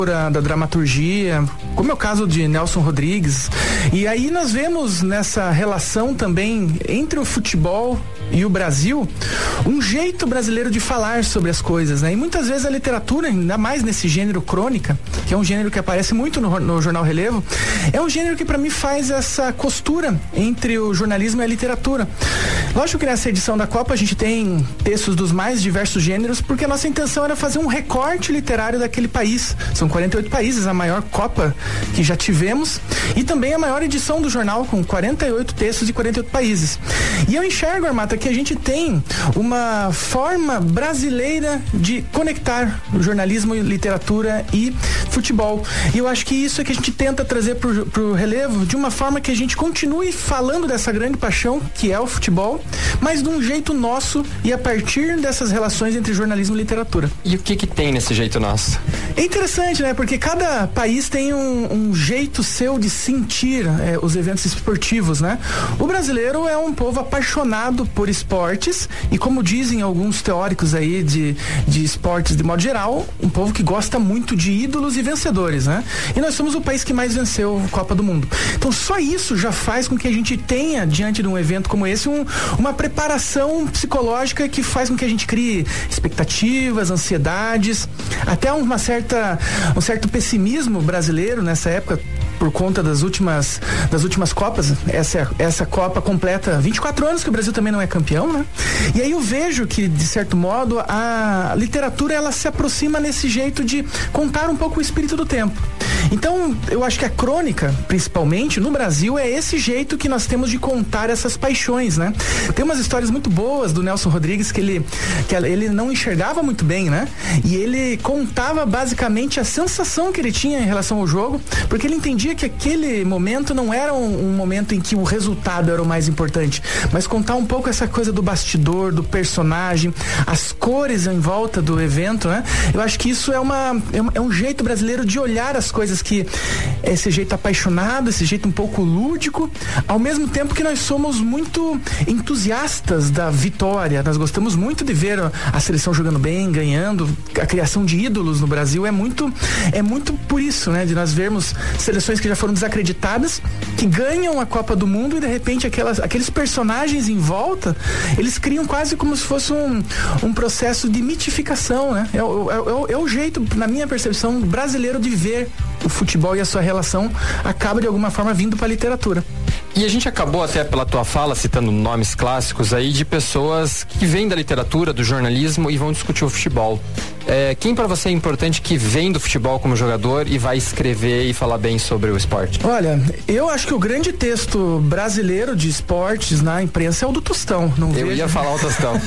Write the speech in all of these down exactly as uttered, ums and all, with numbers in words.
da dramaturgia, como é o caso de Nelson Rodrigues. E aí nós vemos nessa relação também entre o futebol e o Brasil um jeito brasileiro de falar sobre as coisas, né? E muitas vezes a literatura, ainda mais nesse gênero crônica, que é um gênero que aparece muito no, no Jornal Relevo, é um gênero que para mim faz essa costura entre o jornalismo e a literatura. Lógico que nessa edição da Copa a gente tem textos dos mais diversos gêneros, porque a nossa intenção era fazer um recorte literário daquele país. São quarenta e oito países, a maior Copa que já tivemos, e também a maior edição do jornal, com quarenta e oito textos de quarenta e oito países. E eu enxergo, Armata, que a gente tem uma forma brasileira de conectar o jornalismo, literatura e futebol. E eu acho que isso é que a gente tenta trazer pro, pro Relevo, de uma forma que a gente continue falando dessa grande paixão que é o futebol, mas de um jeito nosso e a partir dessas relações entre jornalismo e literatura. E o que que tem nesse jeito nosso? É interessante, né? Porque cada país tem um, um jeito seu de sentir é, os eventos esportivos, né? O brasileiro é um povo apaixonado por esportes e, como dizem alguns teóricos aí de, de esportes de modo geral, um povo que gosta muito de ídolos e vencedores, né? E nós somos o país que mais venceu a Copa do Mundo. Então só isso já faz com que a gente tenha, diante de um evento como esse, um, uma preparação psicológica que faz com que a gente crie expectativas, ansiedades, até uma certa, um certo pessimismo brasileiro nessa época, por conta das últimas, das últimas Copas. Essa, essa Copa completa vinte e quatro anos que o Brasil também não é campeão, né? E aí eu vejo que, de certo modo, a literatura, ela se aproxima nesse jeito de contar um pouco o espírito do tempo. Então, eu acho que a crônica, principalmente, no Brasil, é esse jeito que nós temos de contar essas paixões, né? Tem umas histórias muito boas do Nelson Rodrigues que ele, que ele não enxergava muito bem, né? E ele contava basicamente a sensação que ele tinha em relação ao jogo, porque ele entendia que aquele momento não era um, um momento em que o resultado era o mais importante, mas contar um pouco essa coisa do bastidor, do personagem, as cores em volta do evento, né? Eu acho que isso é, uma, é, um, é um jeito brasileiro de olhar as coisas, que esse jeito apaixonado, esse jeito um pouco lúdico, ao mesmo tempo que nós somos muito entusiastas da vitória. Nós gostamos muito de ver a seleção jogando bem, ganhando. A criação de ídolos no Brasil é muito, é muito por isso, né? De nós vermos seleções que já foram desacreditadas, que ganham a Copa do Mundo e de repente aquelas, aqueles personagens em volta, eles criam quase como se fosse um, um processo de mitificação, né? É, é, é, é o jeito, na minha percepção, brasileiro de ver o futebol, e a sua relação acaba de alguma forma vindo para a literatura. E a gente acabou até pela tua fala citando nomes clássicos aí de pessoas que vêm da literatura, do jornalismo e vão discutir o futebol. É, quem para você é importante que vem do futebol como jogador e vai escrever e falar bem sobre o esporte? Olha, eu acho que o grande texto brasileiro de esportes na imprensa é o do Tostão. Não eu vejo... ia falar o Tostão.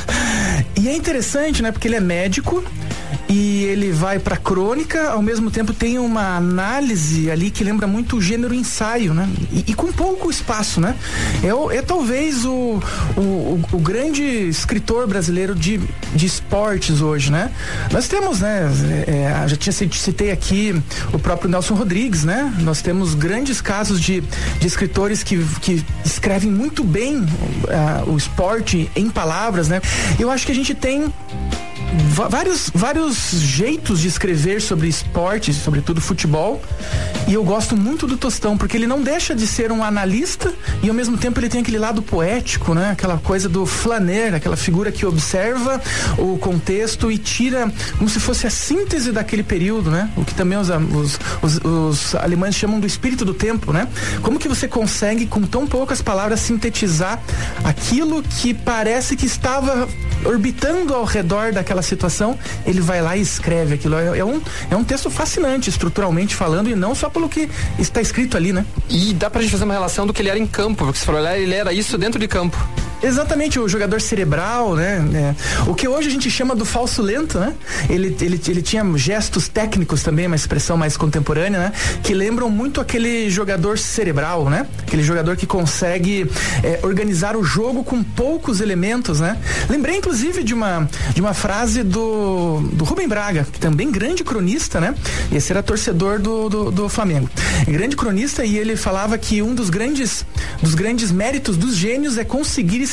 E é interessante, né? Porque ele é médico e ele vai pra crônica, ao mesmo tempo tem uma análise ali que lembra muito o gênero ensaio, né? E, e com pouco espaço, né? É, é talvez o, o, o grande escritor brasileiro de, de esportes hoje, né? Nós temos, né? É, já tinha citei aqui o próprio Nelson Rodrigues, né? Nós temos grandes casos de, de escritores que, que escrevem muito bem uh, o esporte em palavras, né? Eu acho que a gente tem vários, vários jeitos de escrever sobre esporte, sobretudo futebol, e eu gosto muito do Tostão, porque ele não deixa de ser um analista e ao mesmo tempo ele tem aquele lado poético, né? Aquela coisa do flaner, aquela figura que observa o contexto e tira como se fosse a síntese daquele período, né? O que também os, os, os, os alemães chamam do espírito do tempo, né? Como que você consegue com tão poucas palavras sintetizar aquilo que parece que estava orbitando ao redor daquela situação, ele vai lá e escreve aquilo. É, é, um, é um texto fascinante, estruturalmente falando, e não só pelo que está escrito ali, né? E dá pra gente fazer uma relação do que ele era em campo, porque você falou, ele era isso dentro de campo. Exatamente, o jogador cerebral, né? É, o que hoje a gente chama do falso lento, né? Ele, ele, ele tinha gestos técnicos também, uma expressão mais contemporânea, né? Que lembram muito aquele jogador cerebral, né? Aquele jogador que consegue é, organizar o jogo com poucos elementos, né? Lembrei, inclusive, de uma, de uma frase do, do Rubem Braga, que também grande cronista, né? Esse era torcedor do, do, do Flamengo. Grande cronista, e ele falava que um dos grandes, dos grandes méritos dos gênios é conseguir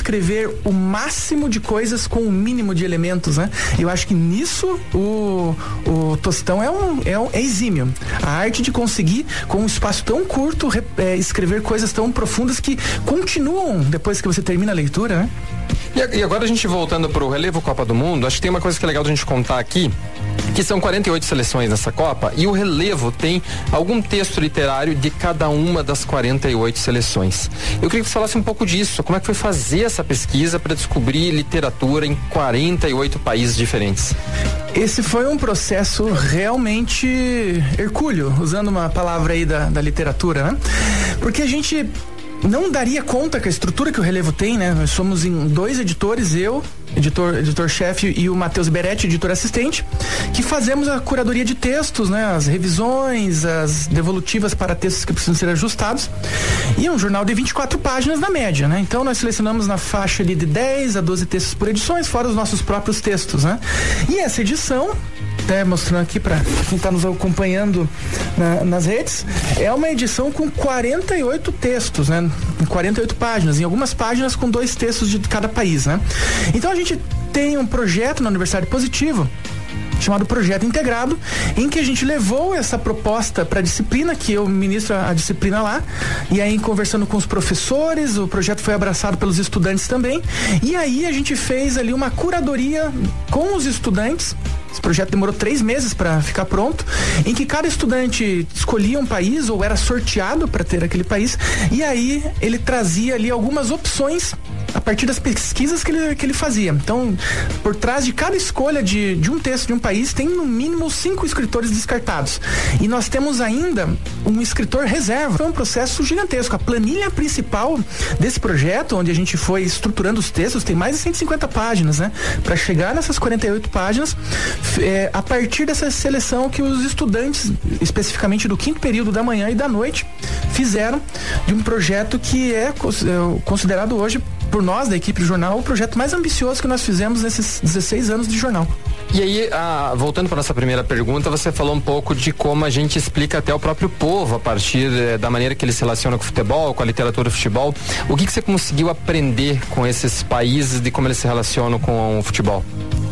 escrever o máximo de coisas com o mínimo de elementos, né? Eu acho que nisso o, o Tostão é um, é um é exímio. A arte de conseguir, com um espaço tão curto, re, é, escrever coisas tão profundas que continuam depois que você termina a leitura, né? E, e agora a gente voltando pro relevo Copa do Mundo, acho que tem uma coisa que é legal da gente contar aqui, que são quarenta e oito seleções nessa Copa, e o relevo tem algum texto literário de cada uma das quarenta e oito seleções. Eu queria que você falasse um pouco disso, como é que foi fazer essa pesquisa para descobrir literatura em quarenta e oito países diferentes? Esse foi um processo realmente hercúleo, usando uma palavra aí da, da literatura, né? Porque a gente não daria conta com a estrutura que o Relevo tem, né? Nós somos em dois editores, eu, editor, editor-chefe, e o Matheus Beretti, editor assistente, que fazemos a curadoria de textos, né? As revisões, as devolutivas para textos que precisam ser ajustados. E é um jornal de vinte e quatro páginas na média, né? Então nós selecionamos na faixa ali de dez a doze textos por edições, fora os nossos próprios textos, né? E essa edição, até mostrando aqui para quem está nos acompanhando na, nas redes, é uma edição com quarenta e oito textos, né? Em quarenta e oito páginas, em algumas páginas com dois textos de cada país, né? Então a gente tem um projeto na Universidade Positivo chamado Projeto Integrado, em que a gente levou essa proposta para a disciplina, que eu ministro a disciplina lá, e aí conversando com os professores, o projeto foi abraçado pelos estudantes também, e aí a gente fez ali uma curadoria com os estudantes. Esse projeto demorou três meses para ficar pronto, em que cada estudante escolhia um país ou era sorteado para ter aquele país, e aí ele trazia ali algumas opções a partir das pesquisas que ele, que ele fazia. Então, por trás de cada escolha de, de um texto de um país, tem no mínimo cinco escritores descartados. E nós temos ainda um escritor reserva. Foi um processo gigantesco. A planilha principal desse projeto, onde a gente foi estruturando os textos, tem mais de cento e cinquenta páginas, né? Para chegar nessas quarenta e oito páginas, é, a partir dessa seleção que os estudantes, especificamente do quinto período da manhã e da noite, fizeram de um projeto que é considerado hoje por nós, da equipe do jornal, o projeto mais ambicioso que nós fizemos nesses dezesseis anos de jornal. E aí, ah, voltando para nossa primeira pergunta, você falou um pouco de como a gente explica até o próprio povo a partir eh, da maneira que ele se relaciona com o futebol, com a literatura do futebol. O que, que você conseguiu aprender com esses países de como eles se relacionam com o futebol?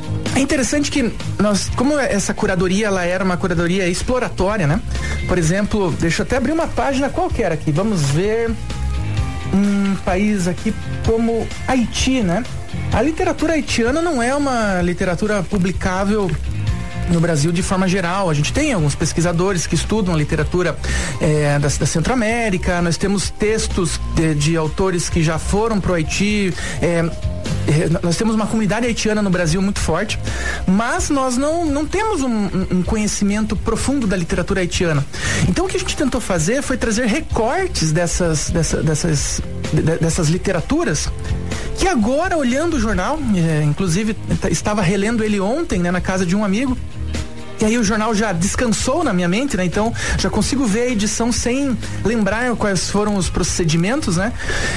É interessante que nós, como essa curadoria, ela era uma curadoria exploratória, né? Por exemplo, deixa eu até abrir uma página qualquer aqui, vamos ver um país aqui como Haiti, né? A literatura haitiana não é uma literatura publicável no Brasil de forma geral. A gente tem alguns pesquisadores que estudam a literatura é, da, da Centro-América, nós temos textos de, de autores que já foram pro Haiti, é, nós temos uma comunidade haitiana no Brasil muito forte, mas nós não, não temos um, um conhecimento profundo da literatura haitiana. Então o que a gente tentou fazer foi trazer recortes dessas, dessa, dessas, de, dessas literaturas, que agora, olhando o jornal, é, inclusive estava relendo ele ontem, né, na casa de um amigo, e aí o jornal já descansou na minha mente, né? Então já consigo ver a edição sem lembrar quais foram os procedimentos, né?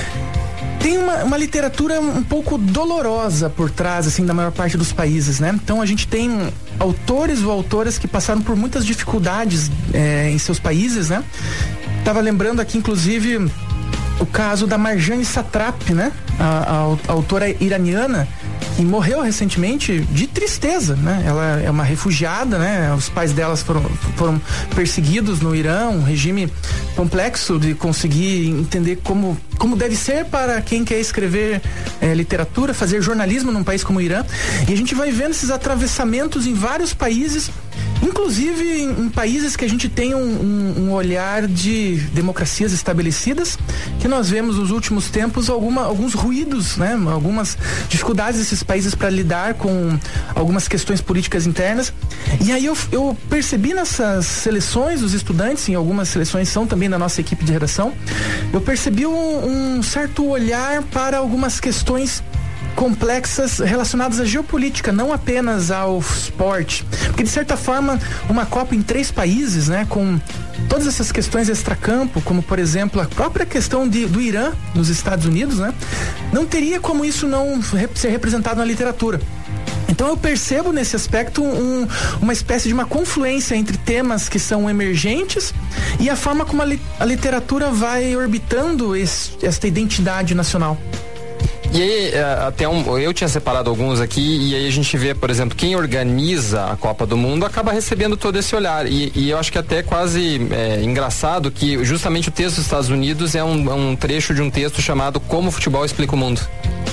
Tem uma, uma literatura um pouco dolorosa por trás, assim, da maior parte dos países, né? Então a gente tem autores ou autoras que passaram por muitas dificuldades é, em seus países, né? Tava lembrando aqui, inclusive, o caso da Marjane Satrapi, né? A, a, a autora iraniana, que morreu recentemente de tristeza, né? Ela é uma refugiada, né? Os pais delas foram, foram perseguidos no Irã, um regime complexo de conseguir entender como, como deve ser para quem quer escrever é, literatura, fazer jornalismo num país como o Irã. E a gente vai vendo esses atravessamentos em vários países, inclusive em, em países que a gente tem um, um, um olhar de democracias estabelecidas, que nós vemos nos últimos tempos alguma, alguns ruídos, né? Algumas dificuldades desses países para lidar com algumas questões políticas internas. E aí eu, eu percebi nessas seleções dos estudantes, em algumas seleções são também da nossa equipe de redação, eu percebi um, um certo olhar para algumas questões complexas relacionadas à geopolítica, não apenas ao esporte, porque de certa forma uma Copa em três países, né, com todas essas questões extracampo, como por exemplo a própria questão de, do Irã nos Estados Unidos, né, não teria como isso não rep- ser representado na literatura. Então eu percebo nesse aspecto um, uma espécie de uma confluência entre temas que são emergentes e a forma como a, li- a literatura vai orbitando esse, esta identidade nacional. E aí, até um, eu tinha separado alguns aqui, e aí a gente vê, por exemplo, quem organiza a Copa do Mundo acaba recebendo todo esse olhar. E, e eu acho que até é quase é, engraçado que justamente o texto dos Estados Unidos é um, um trecho de um texto chamado Como o Futebol Explica o Mundo.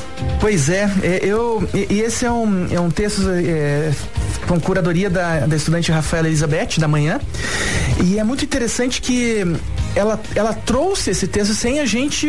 Pois é, eu, e, e esse é um, é um texto é, com curadoria da, da estudante Rafaela Elizabeth, da Manhã, e é muito interessante que ela, ela trouxe esse texto sem a gente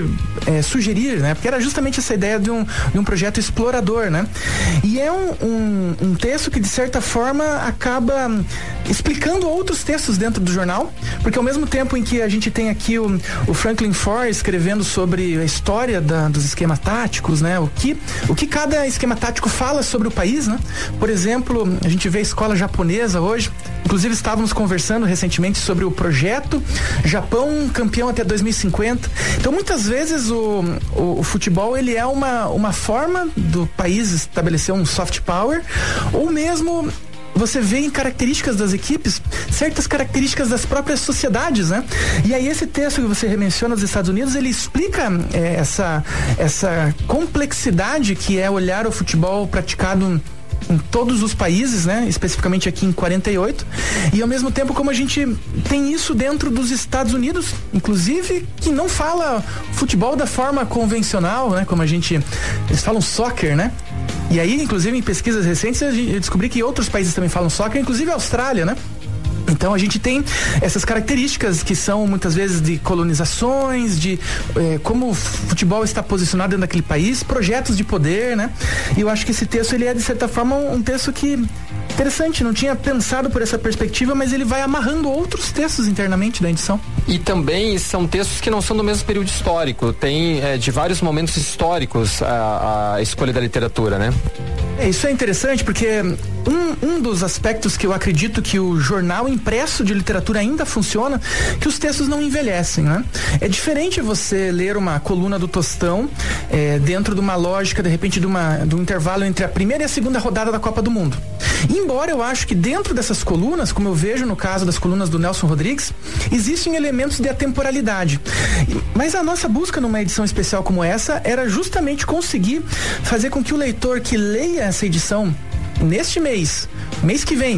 é, sugerir, né? Porque era justamente essa ideia de um, de um projeto explorador, né? E é um, um, um texto que, de certa forma, acaba explicando outros textos dentro do jornal, porque ao mesmo tempo em que a gente tem aqui o, o Franklin Foer escrevendo sobre a história da, dos esquemas táticos, né? O que, o que cada esquema tático fala sobre o país, né? Por exemplo, a gente vê a escola japonesa hoje, inclusive estávamos conversando recentemente sobre o projeto Japão campeão até dois mil e cinquenta. Então, muitas vezes o, o, o futebol ele é uma, uma forma do país estabelecer um soft power, ou mesmo você vê em características das equipes certas características das próprias sociedades, né? E aí esse texto que você menciona dos Estados Unidos, ele explica é, essa, essa complexidade que é olhar o futebol praticado em todos os países, né? Especificamente aqui em quarenta e oito, e ao mesmo tempo como a gente tem isso dentro dos Estados Unidos, inclusive que não fala futebol da forma convencional, né? Como a gente, eles falam soccer, né? E aí, inclusive em pesquisas recentes, eu descobri que outros países também falam soccer, inclusive a Austrália, né? Então a gente tem essas características que são muitas vezes de colonizações, de eh, como o futebol está posicionado dentro daquele país, projetos de poder, né? E eu acho que esse texto ele é de certa forma um, um texto que interessante, não tinha pensado por essa perspectiva, mas ele vai amarrando outros textos internamente da edição. E também são textos que não são do mesmo período histórico, tem é, de vários momentos históricos a, a escolha da literatura, né? É, isso é interessante porque um, um dos aspectos que eu acredito que o jornal impresso de literatura ainda funciona, que os textos não envelhecem, né? É diferente você ler uma coluna do Tostão é, dentro de uma lógica, de repente, de, uma, de um intervalo entre a primeira e a segunda rodada da Copa do Mundo. Embora eu acho que dentro dessas colunas, como eu vejo no caso das colunas do Nelson Rodrigues, existem elementos de atemporalidade. Mas a nossa busca numa edição especial como essa era justamente conseguir fazer com que o leitor que leia essa edição neste mês, mês que vem,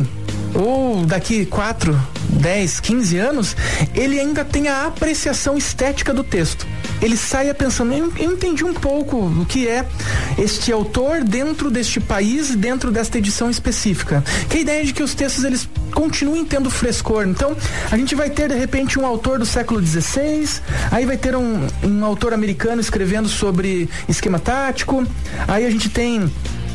ou daqui quatro, dez, quinze anos, ele ainda tenha a apreciação estética do texto. Ele saia pensando, eu, eu entendi um pouco o que é este autor dentro deste país, dentro desta edição específica. Que a ideia de que os textos eles continuem tendo frescor. Então, a gente vai ter de repente um autor do século dezesseis, aí vai ter um, um autor americano escrevendo sobre esquema tático, aí a gente tem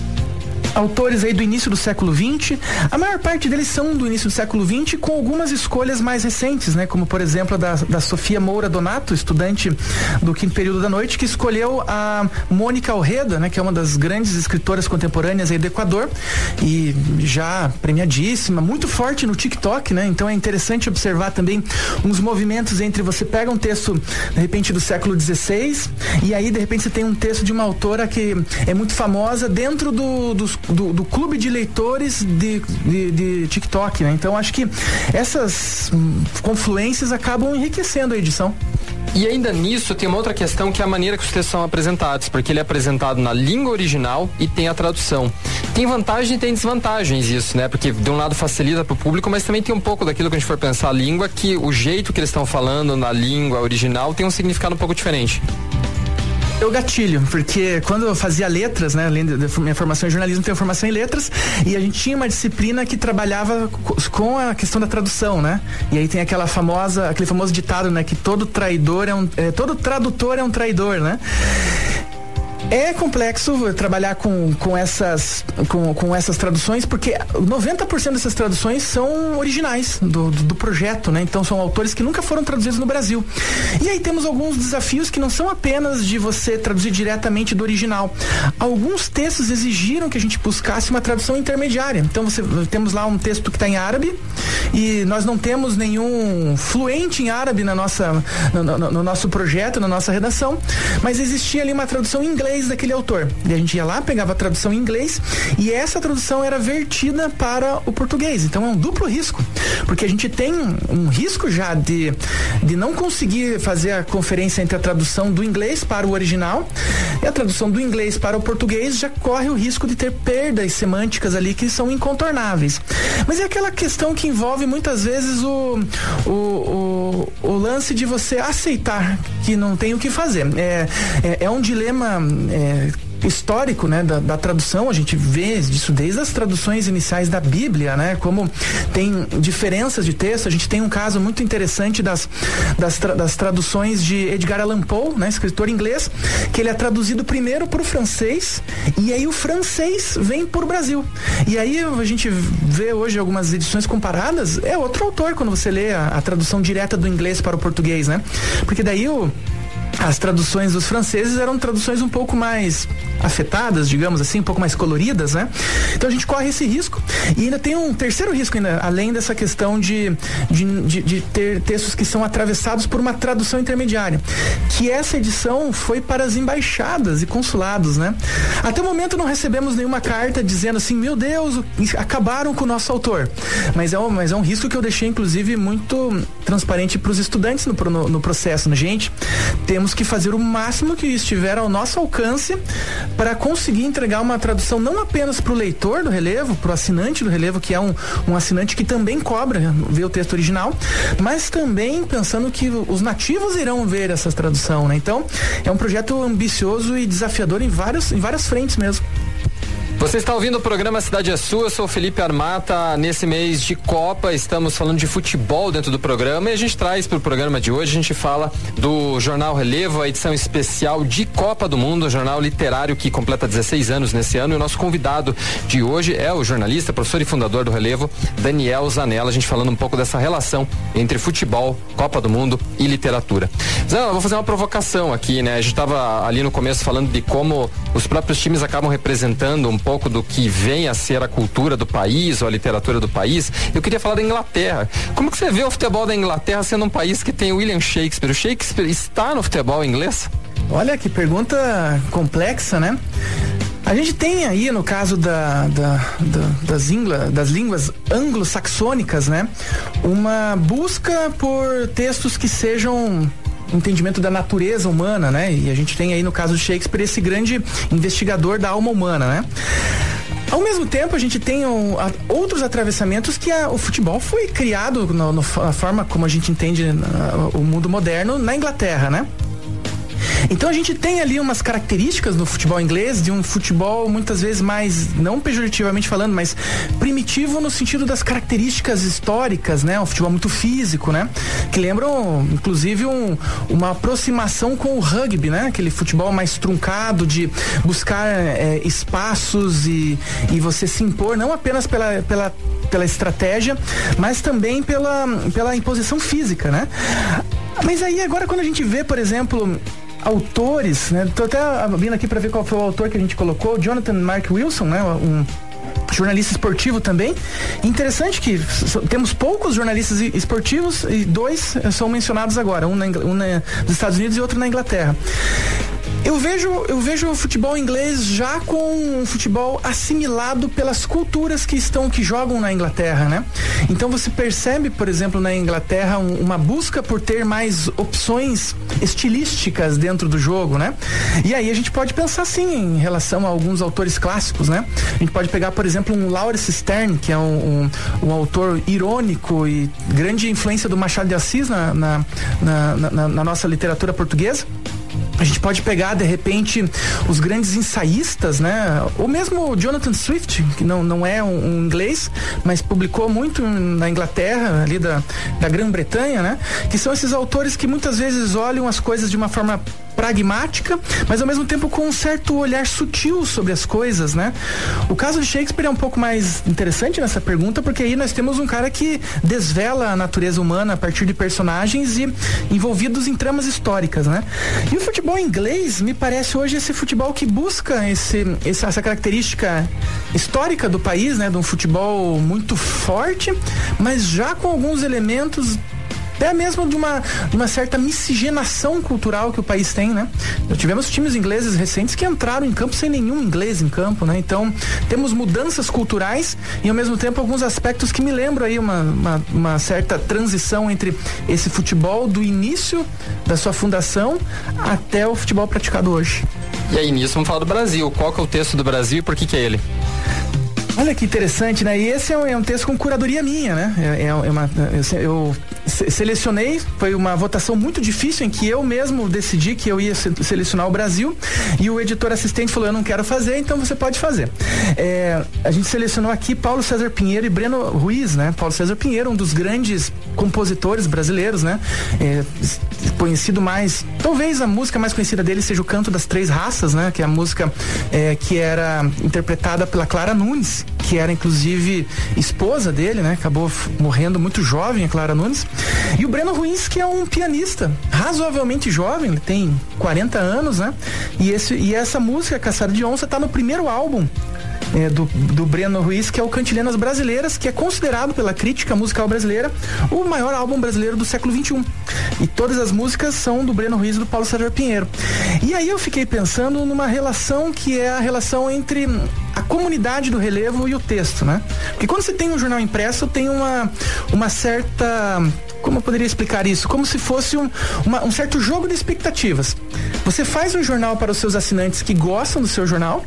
autores aí do início do século vinte, a maior parte deles são do início do século vinte, com algumas escolhas mais recentes, né? Como por exemplo a da, da Sofia Moura Donato, estudante do quinto período da noite, que escolheu a Mônica Alreda, né? Que é uma das grandes escritoras contemporâneas aí do Equador e já premiadíssima, muito forte no TikTok, né? Então é interessante observar também uns movimentos entre você pega um texto de repente do século dezesseis e aí de repente você tem um texto de uma autora que é muito famosa dentro do, dos Do, do clube de leitores de, de, de TikTok, né? Então acho que essas hum, confluências acabam enriquecendo a edição. E ainda nisso tem uma outra questão que é a maneira que os textos são apresentados, porque ele é apresentado na língua original e tem a tradução. Tem vantagem e tem desvantagens isso, né? Porque de um lado facilita para o público, mas também tem um pouco daquilo que a gente for pensar a língua, que o jeito que eles estão falando na língua original tem um significado um pouco diferente. Eu gatilho, porque quando eu fazia letras, né, além da minha formação em jornalismo, tenho formação em letras, e a gente tinha uma disciplina que trabalhava com a questão da tradução, né? E aí tem aquela famosa, aquele famoso ditado, né, que todo traidor é um, é, todo tradutor é um traidor, né? É complexo trabalhar com, com, essas, com, com essas traduções, porque noventa por cento dessas traduções são originais do, do, do projeto, né? Então são autores que nunca foram traduzidos no Brasil. E aí temos alguns desafios que não são apenas de você traduzir diretamente do original. Alguns textos exigiram que a gente buscasse uma tradução intermediária. Então você, temos lá um texto que está em árabe e nós não temos nenhum fluente em árabe na nossa, no, no, no nosso projeto, na nossa redação, mas existia ali uma tradução em inglês inglês daquele autor. E a gente ia lá, pegava a tradução em inglês e essa tradução era vertida para o português. Então é um duplo risco, porque a gente tem um risco já de, de não conseguir fazer a conferência entre a tradução do inglês para o original e a tradução do inglês para o português já corre o risco de ter perdas semânticas ali que são incontornáveis. Mas é aquela questão que envolve muitas vezes o, o, o, o lance de você aceitar que não tem o que fazer. É, é, é um dilema é, histórico, né, da, da tradução. A gente vê isso desde as traduções iniciais da Bíblia, né, como tem diferenças de texto. A gente tem um caso muito interessante das, das, tra, das traduções de Edgar Allan Poe, né, escritor inglês, que ele é traduzido primeiro para o francês e aí o francês vem para o Brasil. E aí a gente vê hoje algumas edições comparadas, é outro autor quando você lê a, a tradução direta do inglês para o português, né, porque daí o as traduções dos franceses eram traduções um pouco mais afetadas, digamos assim, um pouco mais coloridas, né? Então a gente corre esse risco e ainda tem um terceiro risco ainda, além dessa questão de, de, de, de ter textos que são atravessados por uma tradução intermediária, que essa edição foi para as embaixadas e consulados, né? Até o momento não recebemos nenhuma carta dizendo assim, meu Deus, acabaram com o nosso autor. Mas é um, mas é um risco que eu deixei, inclusive, muito transparente para os estudantes no, no, no processo, né? Gente, temos que fazer o máximo que estiver ao nosso alcance para conseguir entregar uma tradução não apenas para o leitor do relevo, para o assinante do relevo, que é um, um assinante que também cobra ver o texto original, mas também pensando que os nativos irão ver essa tradução, né? Então, é um projeto ambicioso e desafiador em, vários, em várias frentes mesmo. Você está ouvindo o programa Cidade é Sua, eu sou o Felipe Armata. Nesse mês de Copa, estamos falando de futebol dentro do programa e a gente traz para o programa de hoje, a gente fala do Jornal Relevo, a edição especial de Copa do Mundo, jornal literário que completa dezesseis anos nesse ano, e o nosso convidado de hoje é o jornalista, professor e fundador do Relevo, Daniel Zanella, a gente falando um pouco dessa relação entre futebol, Copa do Mundo e literatura. Zanella, vou fazer uma provocação aqui, né? A gente estava ali no começo falando de como os próprios times acabam representando um pouco do que vem a ser a cultura do país ou a literatura do país. Eu queria falar da Inglaterra. Como que você vê o futebol da Inglaterra sendo um país que tem William Shakespeare? O Shakespeare está no futebol inglês? Olha que pergunta complexa, né? A gente tem aí, no caso da, da, da, das, ingla, das línguas anglo-saxônicas, né, uma busca por textos que sejam entendimento da natureza humana, né? E a gente tem aí no caso de Shakespeare esse grande investigador da alma humana, né? Ao mesmo tempo, a gente tem um, a, outros atravessamentos que a, o futebol foi criado no, no, na forma como a gente entende uh, o mundo moderno na Inglaterra, né? Então a gente tem ali umas características no futebol inglês de um futebol muitas vezes mais, não pejorativamente falando, mas primitivo no sentido das características históricas, né? Um futebol muito físico, né? Que lembram, inclusive, um, uma aproximação com o rugby, né? Aquele futebol mais truncado de buscar é, espaços e, e você se impor, não apenas pela, pela, pela estratégia, mas também pela, pela imposição física, né? Mas aí agora quando a gente vê, por exemplo, autores, né? Tô até abrindo aqui para ver qual foi o autor que a gente colocou, Jonathan Mark Wilson, né? Um jornalista esportivo também. Interessante que temos poucos jornalistas esportivos e dois são mencionados agora, um, na, um na, nos Estados Unidos e outro na Inglaterra. Eu vejo, eu vejo o futebol inglês já com um futebol assimilado pelas culturas que estão, que jogam na Inglaterra, né? Então você percebe, por exemplo, na Inglaterra um, uma busca por ter mais opções estilísticas dentro do jogo, né? E aí a gente pode pensar assim em relação a alguns autores clássicos, né? A gente pode pegar, por exemplo, um Laurence Sterne, que é um, um, um autor irônico e grande influência do Machado de Assis na, na, na, na, na nossa literatura portuguesa. A gente pode pegar, de repente, os grandes ensaístas, né? Ou mesmo o Jonathan Swift, que não, não é um, um inglês, mas publicou muito na Inglaterra, ali da, da Grã-Bretanha, né? Que são esses autores que muitas vezes olham as coisas de uma forma pragmática, mas ao mesmo tempo com um certo olhar sutil sobre as coisas, né? O caso de Shakespeare é um pouco mais interessante nessa pergunta, porque aí nós temos um cara que desvela a natureza humana a partir de personagens e envolvidos em tramas históricas, né? E o futebol inglês me parece hoje esse futebol que busca esse, essa característica histórica do país, né? De um futebol muito forte, mas já com alguns elementos até mesmo de uma, de uma certa miscigenação cultural que o país tem, né? Nós tivemos times ingleses recentes que entraram em campo sem nenhum inglês em campo, né? Então, temos mudanças culturais e ao mesmo tempo alguns aspectos que me lembram aí uma, uma, uma certa transição entre esse futebol do início da sua fundação até o futebol praticado hoje. E aí, nisso, vamos falar do Brasil. Qual que é o texto do Brasil e por que que é ele? Olha que interessante, né? E esse é um, é um texto com curadoria minha, né? É, é uma, eu, eu selecionei, foi uma votação muito difícil em que eu mesmo decidi que eu ia selecionar o Brasil e o editor assistente falou, eu não quero fazer, então você pode fazer. É, a gente selecionou aqui Paulo César Pinheiro e Breno Ruiz, né? Paulo César Pinheiro, um dos grandes compositores brasileiros, né? É, conhecido mais, talvez a música mais conhecida dele seja o Canto das Três Raças, né? Que é a música é, que era interpretada pela Clara Nunes, que era inclusive esposa dele, né? Acabou f- morrendo muito jovem, a Clara Nunes. E o Breno Ruiz, que é um pianista razoavelmente jovem, ele tem quarenta anos, né? E, esse, e essa música, Caçada de Onça, tá no primeiro álbum É, do, do Breno Ruiz, que é o Cantilhanas Brasileiras, que é considerado pela crítica musical brasileira o maior álbum brasileiro do século vinte e um. E todas as músicas são do Breno Ruiz e do Paulo César Pinheiro. E aí eu fiquei pensando numa relação que é a relação entre a comunidade do relevo e o texto, né? Porque quando você tem um jornal impresso, tem uma, uma certa... Como eu poderia explicar isso? Como se fosse um, uma, um certo jogo de expectativas. Você faz um jornal para os seus assinantes que gostam do seu jornal,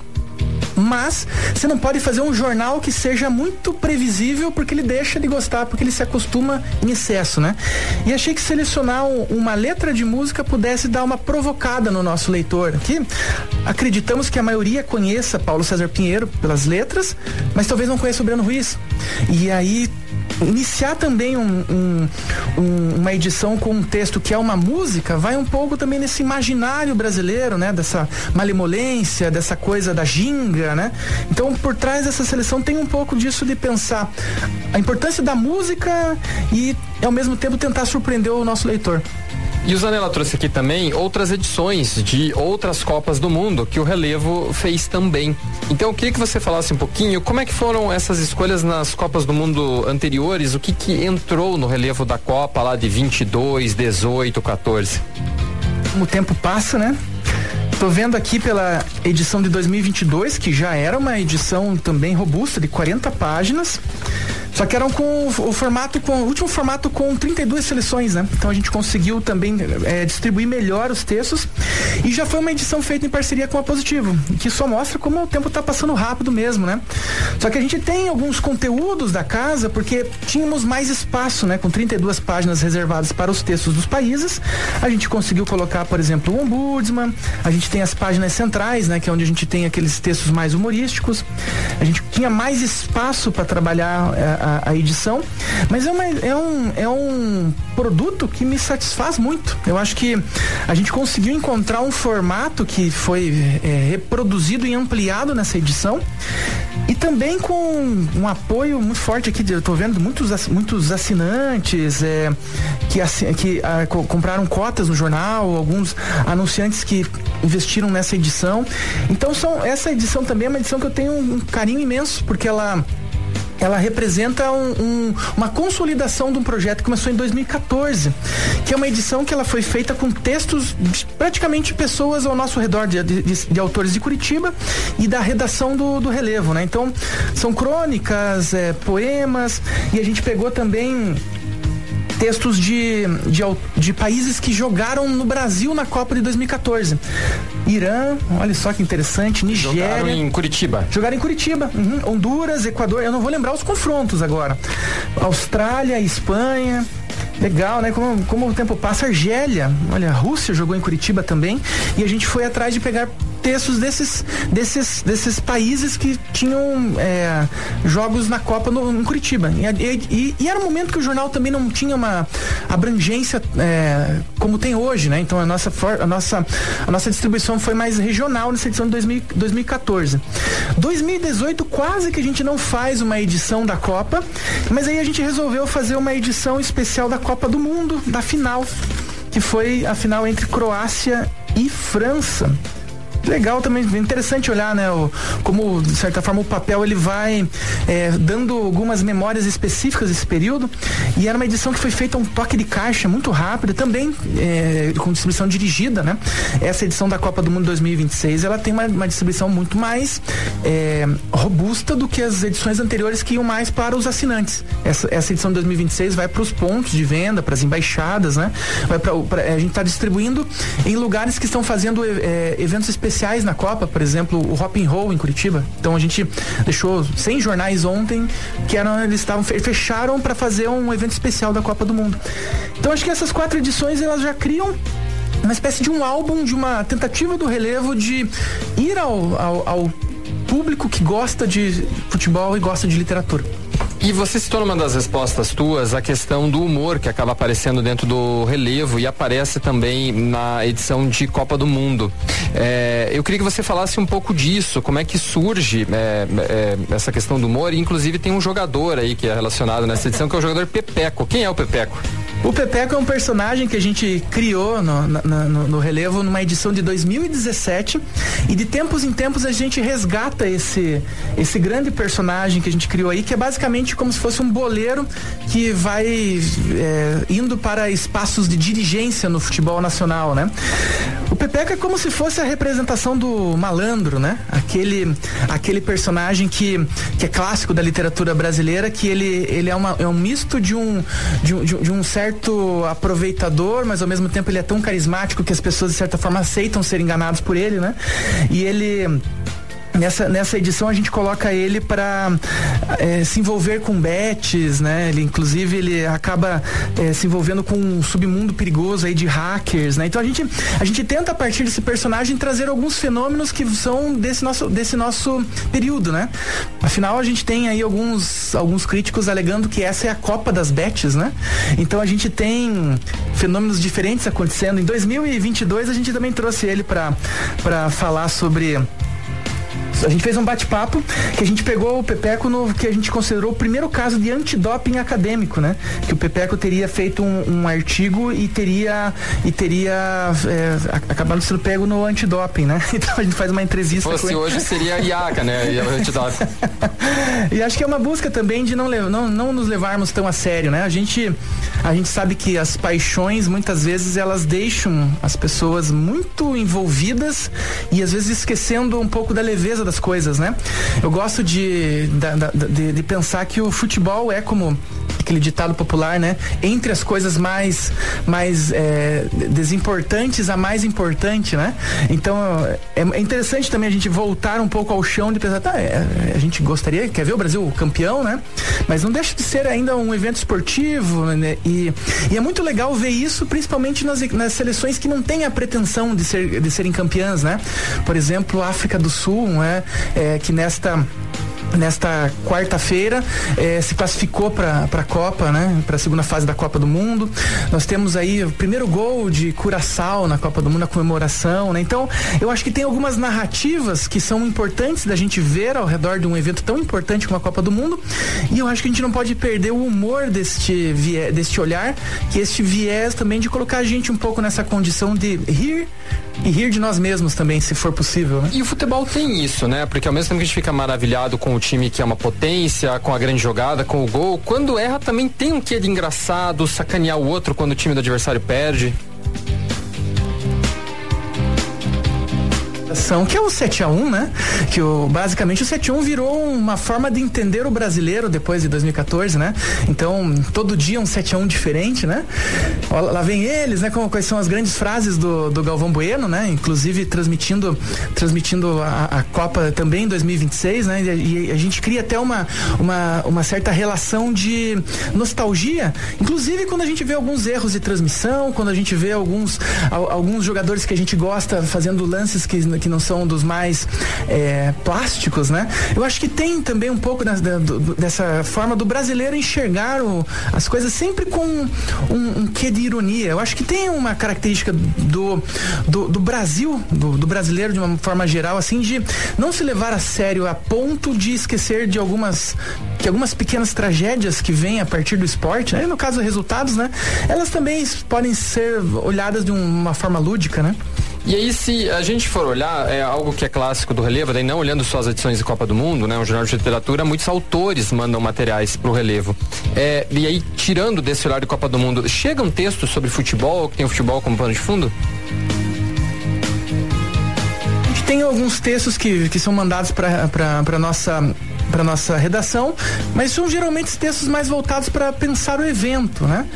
mas você não pode fazer um jornal que seja muito previsível, porque ele deixa de gostar, porque ele se acostuma em excesso, né? E achei que selecionar um, uma letra de música pudesse dar uma provocada no nosso leitor, que acreditamos que a maioria conheça Paulo César Pinheiro pelas letras, mas talvez não conheça o Breno Ruiz. E aí iniciar também um, um, um, uma edição com um texto que é uma música, vai um pouco também nesse imaginário brasileiro, né? Dessa malemolência, dessa coisa da ginga, né? Então, por trás dessa seleção tem um pouco disso de pensar a importância da música e, ao mesmo tempo, tentar surpreender o nosso leitor. E o Zanella trouxe aqui também outras edições de outras Copas do Mundo que o Relevo fez também. Então eu queria que você falasse um pouquinho como é que foram essas escolhas nas Copas do Mundo anteriores, o que que entrou no Relevo da Copa lá de vinte e dois, dezoito, quatorze. Como o tempo passa, né? Tô vendo aqui pela edição de dois mil e vinte e dois, que já era uma edição também robusta, de quarenta páginas. Só que eram com o, o formato, com o último formato com trinta e duas seleções, né? Então a gente conseguiu também é, distribuir melhor os textos e já foi uma edição feita em parceria com a Positivo, que só mostra como o tempo tá passando rápido mesmo, né? Só que a gente tem alguns conteúdos da casa porque tínhamos mais espaço, né? Com trinta e duas páginas reservadas para os textos dos países, a gente conseguiu colocar, por exemplo, o Ombudsman, a gente tem as páginas centrais, né? Que é onde a gente tem aqueles textos mais humorísticos, a gente tinha mais espaço para trabalhar é, A, a edição, mas é, uma, é, um, é um produto que me satisfaz muito. Eu acho que a gente conseguiu encontrar um formato que foi é, reproduzido e ampliado nessa edição e também com um apoio muito forte aqui, eu tô vendo muitos, muitos assinantes é, que, que a, compraram cotas no jornal, alguns anunciantes que investiram nessa edição. Então são, essa edição também é uma edição que eu tenho um carinho imenso, porque ela ela representa um, um, uma consolidação de um projeto que começou em dois mil e quatorze, que é uma edição que ela foi feita com textos de praticamente pessoas ao nosso redor, de, de, de autores de Curitiba e da redação do, do Relevo, né? Então, são crônicas, é, poemas, e a gente pegou também textos de, de, de países que jogaram no Brasil na Copa de dois mil e quatorze. Irã, olha só que interessante, Nigéria. Jogaram em Curitiba. Jogaram em Curitiba. Uhum. Honduras, Equador, eu não vou lembrar os confrontos agora. Austrália, Espanha. Legal, né? Como, como o tempo passa. Argélia, olha, a Rússia jogou em Curitiba também. E a gente foi atrás de pegar textos desses, desses, desses países que tinham é, jogos na Copa no, em Curitiba. E, e, e era um momento que o jornal também não tinha uma abrangência é, como tem hoje, né? Então a nossa, a, nossa, a nossa distribuição foi mais regional nessa edição de dois mil, dois mil e quatorze. dois mil e dezoito quase que a gente não faz uma edição da Copa, mas aí a gente resolveu fazer uma edição especial da Copa do Mundo, da final, que foi a final entre Croácia e França. Legal também, interessante olhar, né, o, como de certa forma o papel ele vai é, dando algumas memórias específicas desse período, e era uma edição que foi feita um toque de caixa muito rápido, também é, com distribuição dirigida, né? Essa edição da Copa do Mundo dois mil e vinte e seis, ela tem uma, uma distribuição muito mais é, robusta do que as edições anteriores, que iam mais para os assinantes. Essa, essa edição de dois mil e vinte e seis vai para os pontos de venda, para as embaixadas, né? Vai pra, pra, a gente está distribuindo em lugares que estão fazendo é, eventos especiais na Copa, por exemplo, o Rock and Roll em Curitiba. Então a gente deixou cem jornais ontem que eram, eles estavam fecharam para fazer um evento especial da Copa do Mundo. Então acho que essas quatro edições elas já criam uma espécie de um álbum, de uma tentativa do Relevo de ir ao, ao, ao público que gosta de futebol e gosta de literatura. E você citou numa das respostas tuas a questão do humor que acaba aparecendo dentro do Relevo e aparece também na edição de Copa do Mundo. É, eu queria que você falasse um pouco disso, como é que surge é, é, essa questão do humor, e inclusive tem um jogador aí que é relacionado nessa edição, que é o jogador Pepeco. Quem é o Pepeco? O Pepeco é um personagem que a gente criou no, na, no, no Relevo numa edição de dois mil e dezessete, e de tempos em tempos a gente resgata esse, esse grande personagem que a gente criou aí, que é basicamente como se fosse um boleiro que vai é, indo para espaços de dirigência no futebol nacional, né? O Pepeco é como se fosse a representação do malandro, né? Aquele, aquele personagem que, que é clássico da literatura brasileira, que ele, ele é, uma, é um misto de um, de um, de um certo aproveitador, mas ao mesmo tempo ele é tão carismático que as pessoas de certa forma aceitam ser enganados por ele, né? E ele... Nessa, nessa edição a gente coloca ele para é, se envolver com bets, né? Ele, inclusive, ele acaba é, se envolvendo com um submundo perigoso aí de hackers, né? Então a gente, a gente tenta, a partir desse personagem, trazer alguns fenômenos que são desse nosso, desse nosso período, né? Afinal, a gente tem aí alguns, alguns críticos alegando que essa é a Copa das bets, né? Então a gente tem fenômenos diferentes acontecendo. Em dois mil e vinte e dois a gente também trouxe ele para para falar sobre... A gente fez um bate-papo que a gente pegou o Pepeco no que a gente considerou o primeiro caso de antidoping acadêmico, né? Que o Pepeco teria feito um, um artigo e teria e teria é, acabado sendo pego no antidoping, né? Então a gente faz uma entrevista. Se fosse com hoje seria a IACA, né? E o antidoping. E acho que é uma busca também de não, não, não nos levarmos tão a sério, né? A gente, a gente sabe que as paixões, muitas vezes, elas deixam as pessoas muito envolvidas e às vezes esquecendo um pouco da leveza das coisas, né? Eu gosto de, de, de pensar que o futebol é como aquele ditado popular, né? Entre as coisas mais, mais é, desimportantes, a mais importante, né? Então é, é interessante também a gente voltar um pouco ao chão de pensar, tá, é, a gente gostaria, quer ver o Brasil campeão, né? Mas não deixa de ser ainda um evento esportivo, né? E, e é muito legal ver isso, principalmente nas, nas seleções que não têm a pretensão de, ser, de serem campeãs, né? Por exemplo, a África do Sul, né? É, que nesta nesta quarta-feira eh, se classificou para a Copa, né? Para a segunda fase da Copa do Mundo. Nós temos aí o primeiro gol de Curaçao na Copa do Mundo, na comemoração, né? Então, eu acho que tem algumas narrativas que são importantes da gente ver ao redor de um evento tão importante como a Copa do Mundo, e eu acho que a gente não pode perder o humor deste, viés, deste olhar, que este viés também de colocar a gente um pouco nessa condição de rir e rir de nós mesmos também, se for possível, né? E o futebol tem isso, né? Porque ao mesmo tempo que a gente fica maravilhado com o time que é uma potência, com a grande jogada, com o gol, quando erra também tem um quê de engraçado, sacanear o outro quando o time do adversário perde. Que é o sete a um, né? Que o, basicamente o sete a um virou uma forma de entender o brasileiro depois de dois mil e quatorze, né? Então, todo dia um sete a um diferente, né? Lá vem eles, né? Com, quais são as grandes frases do, do Galvão Bueno, né? Inclusive transmitindo, transmitindo a, a Copa também em dois mil e vinte e seis, né? E, e a gente cria até uma, uma, uma certa relação de nostalgia, inclusive quando a gente vê alguns erros de transmissão, quando a gente vê alguns, alguns jogadores que a gente gosta fazendo lances que, que não são dos mais é, plásticos, né? Eu acho que tem também um pouco dessa, dessa forma do brasileiro enxergar o, as coisas sempre com um, um quê de ironia. Eu acho que tem uma característica do, do, do Brasil, do, do brasileiro de uma forma geral, assim, de não se levar a sério a ponto de esquecer de algumas, que algumas pequenas tragédias que vêm a partir do esporte, né? No caso, resultados, né? Elas também podem ser olhadas de uma forma lúdica, né? E aí, se a gente for olhar, é algo que é clássico do Relevo, daí não olhando só as edições de Copa do Mundo, né? Um jornal de literatura, muitos autores mandam materiais pro Relevo. É, e aí, tirando desse horário de Copa do Mundo, chegam textos sobre futebol, que tem o futebol como pano de fundo? Tem alguns textos que, que são mandados para nossa para nossa redação, mas são geralmente textos mais voltados para pensar o evento, né?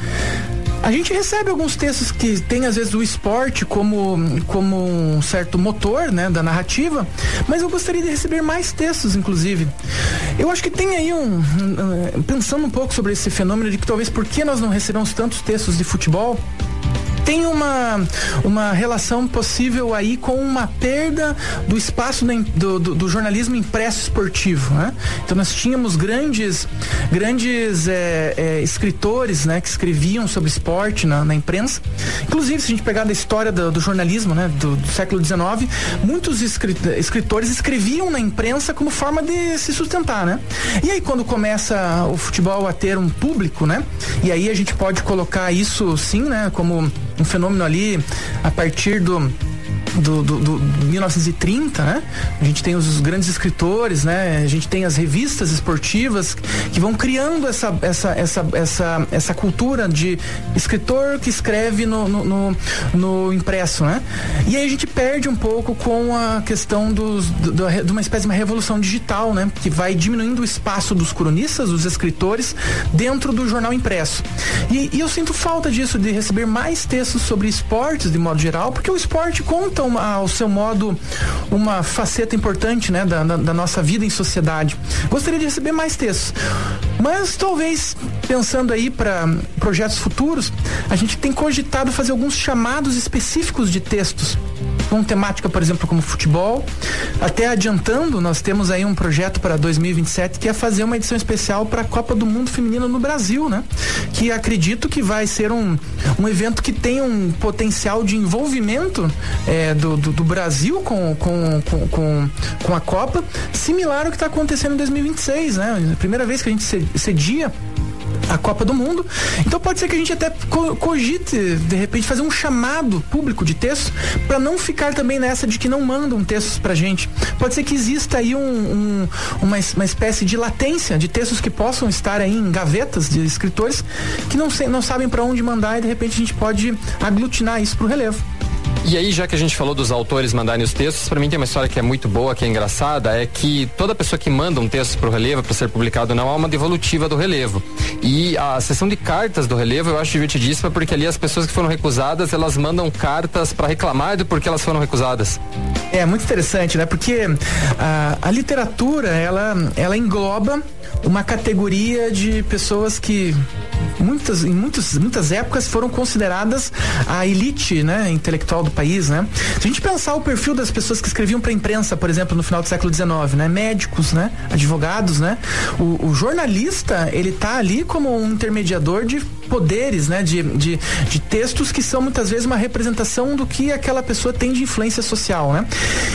A gente recebe alguns textos que tem às vezes o esporte como, como um certo motor, né, da narrativa, mas eu gostaria de receber mais textos, inclusive. Eu acho que tem aí um, um pensando um pouco sobre esse fenômeno de que talvez por que nós não recebemos tantos textos de futebol, tem uma, uma relação possível aí com uma perda do espaço do, do, do jornalismo impresso esportivo, né? Então nós tínhamos grandes, grandes é, é, escritores, né, que escreviam sobre esporte na, na imprensa. Inclusive, se a gente pegar da história do, do jornalismo, né, do, do século dezenove, muitos escritores escreviam na imprensa como forma de se sustentar, né? E aí quando começa o futebol a ter um público, né? E aí a gente pode colocar isso sim, né, como um fenômeno ali a partir do Do, do, do mil novecentos e trinta, né? A gente tem os grandes escritores, né? A gente tem as revistas esportivas que vão criando essa, essa, essa, essa, essa cultura de escritor que escreve no, no, no, no impresso, né? E aí a gente perde um pouco com a questão dos, do, do, de uma espécie de uma revolução digital, né? Que vai diminuindo o espaço dos cronistas, dos escritores, dentro do jornal impresso. E, e eu sinto falta disso, de receber mais textos sobre esportes, de modo geral, porque o esporte conta Uma, ao seu modo uma faceta importante, né, da, da, da nossa vida em sociedade. Gostaria de receber mais textos, mas talvez pensando aí para projetos futuros, a gente tem cogitado fazer alguns chamados específicos de textos com temática, por exemplo, como futebol. Até adiantando, nós temos aí um projeto para dois mil e vinte e sete que é fazer uma edição especial para a Copa do Mundo Feminino no Brasil, né? Que acredito que vai ser um, um evento que tem um potencial de envolvimento é, do, do, do Brasil com, com, com, com, com a Copa, similar ao que está acontecendo em dois mil e vinte e seis, né? Primeira vez que a gente cedia a Copa do Mundo. Então pode ser que a gente até cogite, de repente, fazer um chamado público de texto para não ficar também nessa de que não mandam textos pra gente. Pode ser que exista aí um, um, uma, uma espécie de latência de textos que possam estar aí em gavetas de escritores que não, se, não sabem para onde mandar, e de repente a gente pode aglutinar isso pro Relevo. E aí, já que a gente falou dos autores mandarem os textos, pra mim tem uma história que é muito boa, que é engraçada, é que toda pessoa que manda um texto pro Relevo para ser publicado não é uma devolutiva do Relevo. E a sessão de cartas do Relevo eu acho divertidíssima, porque ali as pessoas que foram recusadas, elas mandam cartas para reclamar do porquê elas foram recusadas. É muito interessante, né? Porque a, a literatura, ela, ela engloba uma categoria de pessoas que muitas, em muitos, muitas épocas foram consideradas a elite, né, intelectual do país, né? Se a gente pensar o perfil das pessoas que escreviam para a imprensa, por exemplo, no final do século dezenove, né? Médicos, né? Advogados, né? O, o jornalista, ele tá ali como um intermediador de poderes, né? De, de, de textos que são muitas vezes uma representação do que aquela pessoa tem de influência social, né?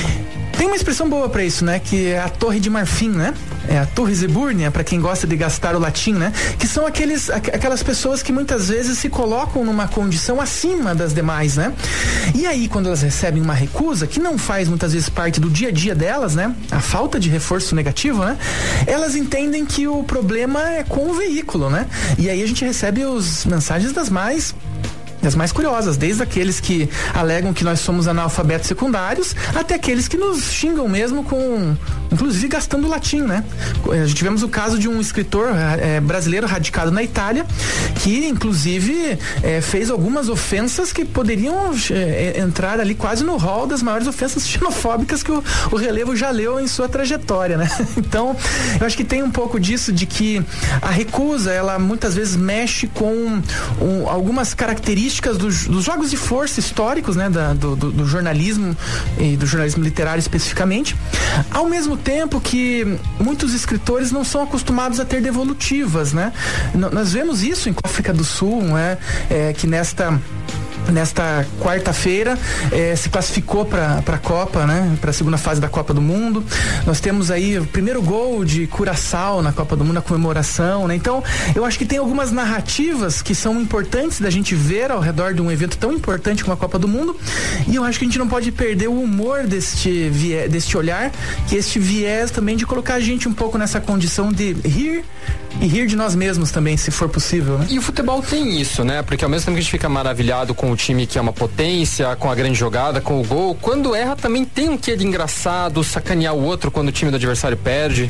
Tem uma expressão boa para isso, né? Que é a Torre de Marfim, né? É a Torre Zebúrnia, para quem gosta de gastar o latim, né? Que são aqueles, aquelas pessoas que muitas vezes se colocam numa condição acima das demais, né? E aí, quando elas recebem uma recusa, que não faz muitas vezes parte do dia a dia delas, né? A falta de reforço negativo, né? Elas entendem que o problema é com o veículo, né? E aí a gente recebe as mensagens das mais... as mais curiosas, desde aqueles que alegam que nós somos analfabetos secundários, até aqueles que nos xingam mesmo com, inclusive gastando latim, né? A gente tivemos o caso de um escritor é, brasileiro radicado na Itália, que inclusive é, fez algumas ofensas que poderiam é, entrar ali quase no rol das maiores ofensas xenofóbicas que o, o Relevo já leu em sua trajetória, né? Então, eu acho que tem um pouco disso, de que a recusa, ela muitas vezes mexe com um, algumas características Dos, dos jogos de força históricos, né, da, do, do, do jornalismo e do jornalismo literário especificamente, ao mesmo tempo que muitos escritores não são acostumados a ter devolutivas, né? N- nós vemos isso em África do Sul, né? É, que nesta nesta quarta-feira eh, se classificou para a Copa, né? Para a segunda fase da Copa do Mundo. Nós temos aí o primeiro gol de Curaçao na Copa do Mundo, a comemoração, né? Então, eu acho que tem algumas narrativas que são importantes da gente ver ao redor de um evento tão importante como a Copa do Mundo, e eu acho que a gente não pode perder o humor deste, viés, deste olhar, que este viés também de colocar a gente um pouco nessa condição de rir e rir de nós mesmos também, se for possível, né? E o futebol tem isso, né? Porque ao mesmo tempo que a gente fica maravilhado com o time que é uma potência, com a grande jogada, com o gol, quando erra também tem um quê de engraçado, sacanear o outro quando o time do adversário perde.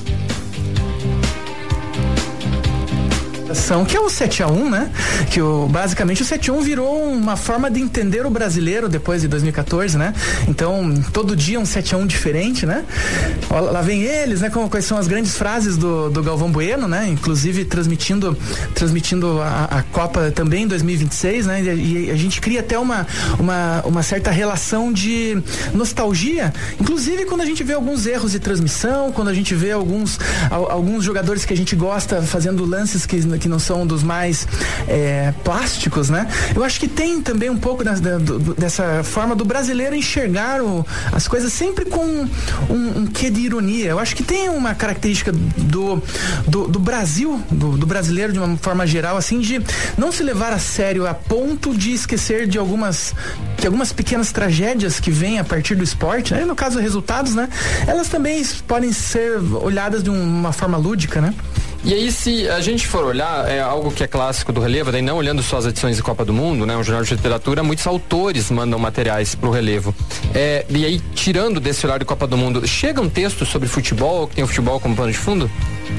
Que é o sete a um, né? Que o, basicamente o sete a um virou uma forma de entender o brasileiro depois de dois mil e quatorze, né? Então, todo dia um sete a um diferente, né? Ó, lá vem eles, né? Como, quais são as grandes frases do, do Galvão Bueno, né? Inclusive transmitindo, transmitindo a, a Copa também em dois mil e vinte e seis, né? E, e a gente cria até uma, uma, uma certa relação de nostalgia, inclusive quando a gente vê alguns erros de transmissão, quando a gente vê alguns, alguns jogadores que a gente gosta fazendo lances que, que não são dos mais é, plásticos, né? Eu acho que tem também um pouco das, da, do, dessa forma do brasileiro enxergar o, as coisas sempre com um, um quê de ironia. Eu acho que tem uma característica do, do, do Brasil, do, do brasileiro de uma forma geral, assim, de não se levar a sério a ponto de esquecer de algumas, de algumas pequenas tragédias que vêm a partir do esporte, né? No caso, resultados, né? Elas também podem ser olhadas de uma forma lúdica, né? E aí, se a gente for olhar, é algo que é clássico do Relevo, daí não olhando só as edições de Copa do Mundo, né? Um jornal de literatura, muitos autores mandam materiais pro Relevo. É, e aí, tirando desse olhar de Copa do Mundo, chega um texto sobre futebol, que tem o futebol como pano de fundo?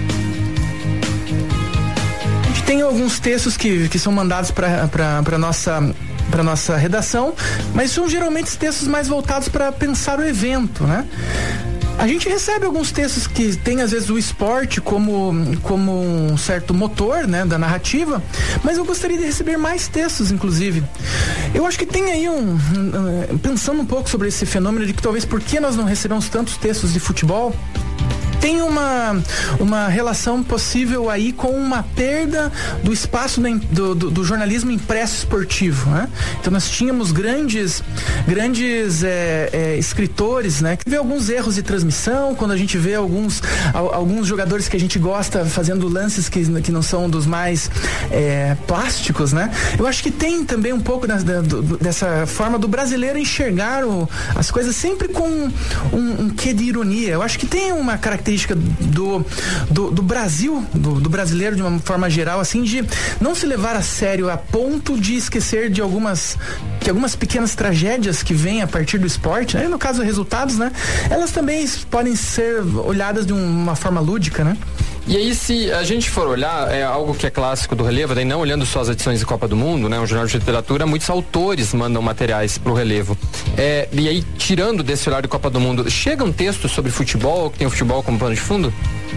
A gente tem alguns textos que, que são mandados para para nossa para nossa redação, mas são geralmente textos mais voltados para pensar o evento, né? A gente recebe alguns textos que tem às vezes o esporte como, como um certo motor, né, da narrativa, mas eu gostaria de receber mais textos, inclusive. Eu acho que tem aí um, um pensando um pouco sobre esse fenômeno de que talvez por que nós não recebemos tantos textos de futebol, tem uma, uma relação possível aí com uma perda do espaço do, do, do jornalismo impresso esportivo, né? Então nós tínhamos grandes, grandes é, é, escritores, né? Que vê alguns erros de transmissão, quando a gente vê alguns, alguns jogadores que a gente gosta fazendo lances que, que não são dos mais é, plásticos, né? Eu acho que tem também um pouco das, da, do, dessa forma do brasileiro enxergar o, as coisas sempre com um, um quê de ironia. Eu acho que tem uma característica Do, do, do Brasil, do, do brasileiro de uma forma geral, assim, de não se levar a sério a ponto de esquecer de algumas, de algumas pequenas tragédias que vêm a partir do esporte, né? No caso, resultados, né? Elas também podem ser olhadas de uma forma lúdica, né? E aí, se a gente for olhar, é algo que é clássico do Relevo, daí não olhando só as edições de Copa do Mundo, né? Um jornal de literatura, muitos autores mandam materiais pro Relevo. É, e aí, tirando desse olhar de Copa do Mundo, chega um texto sobre futebol, que tem o futebol como pano de fundo?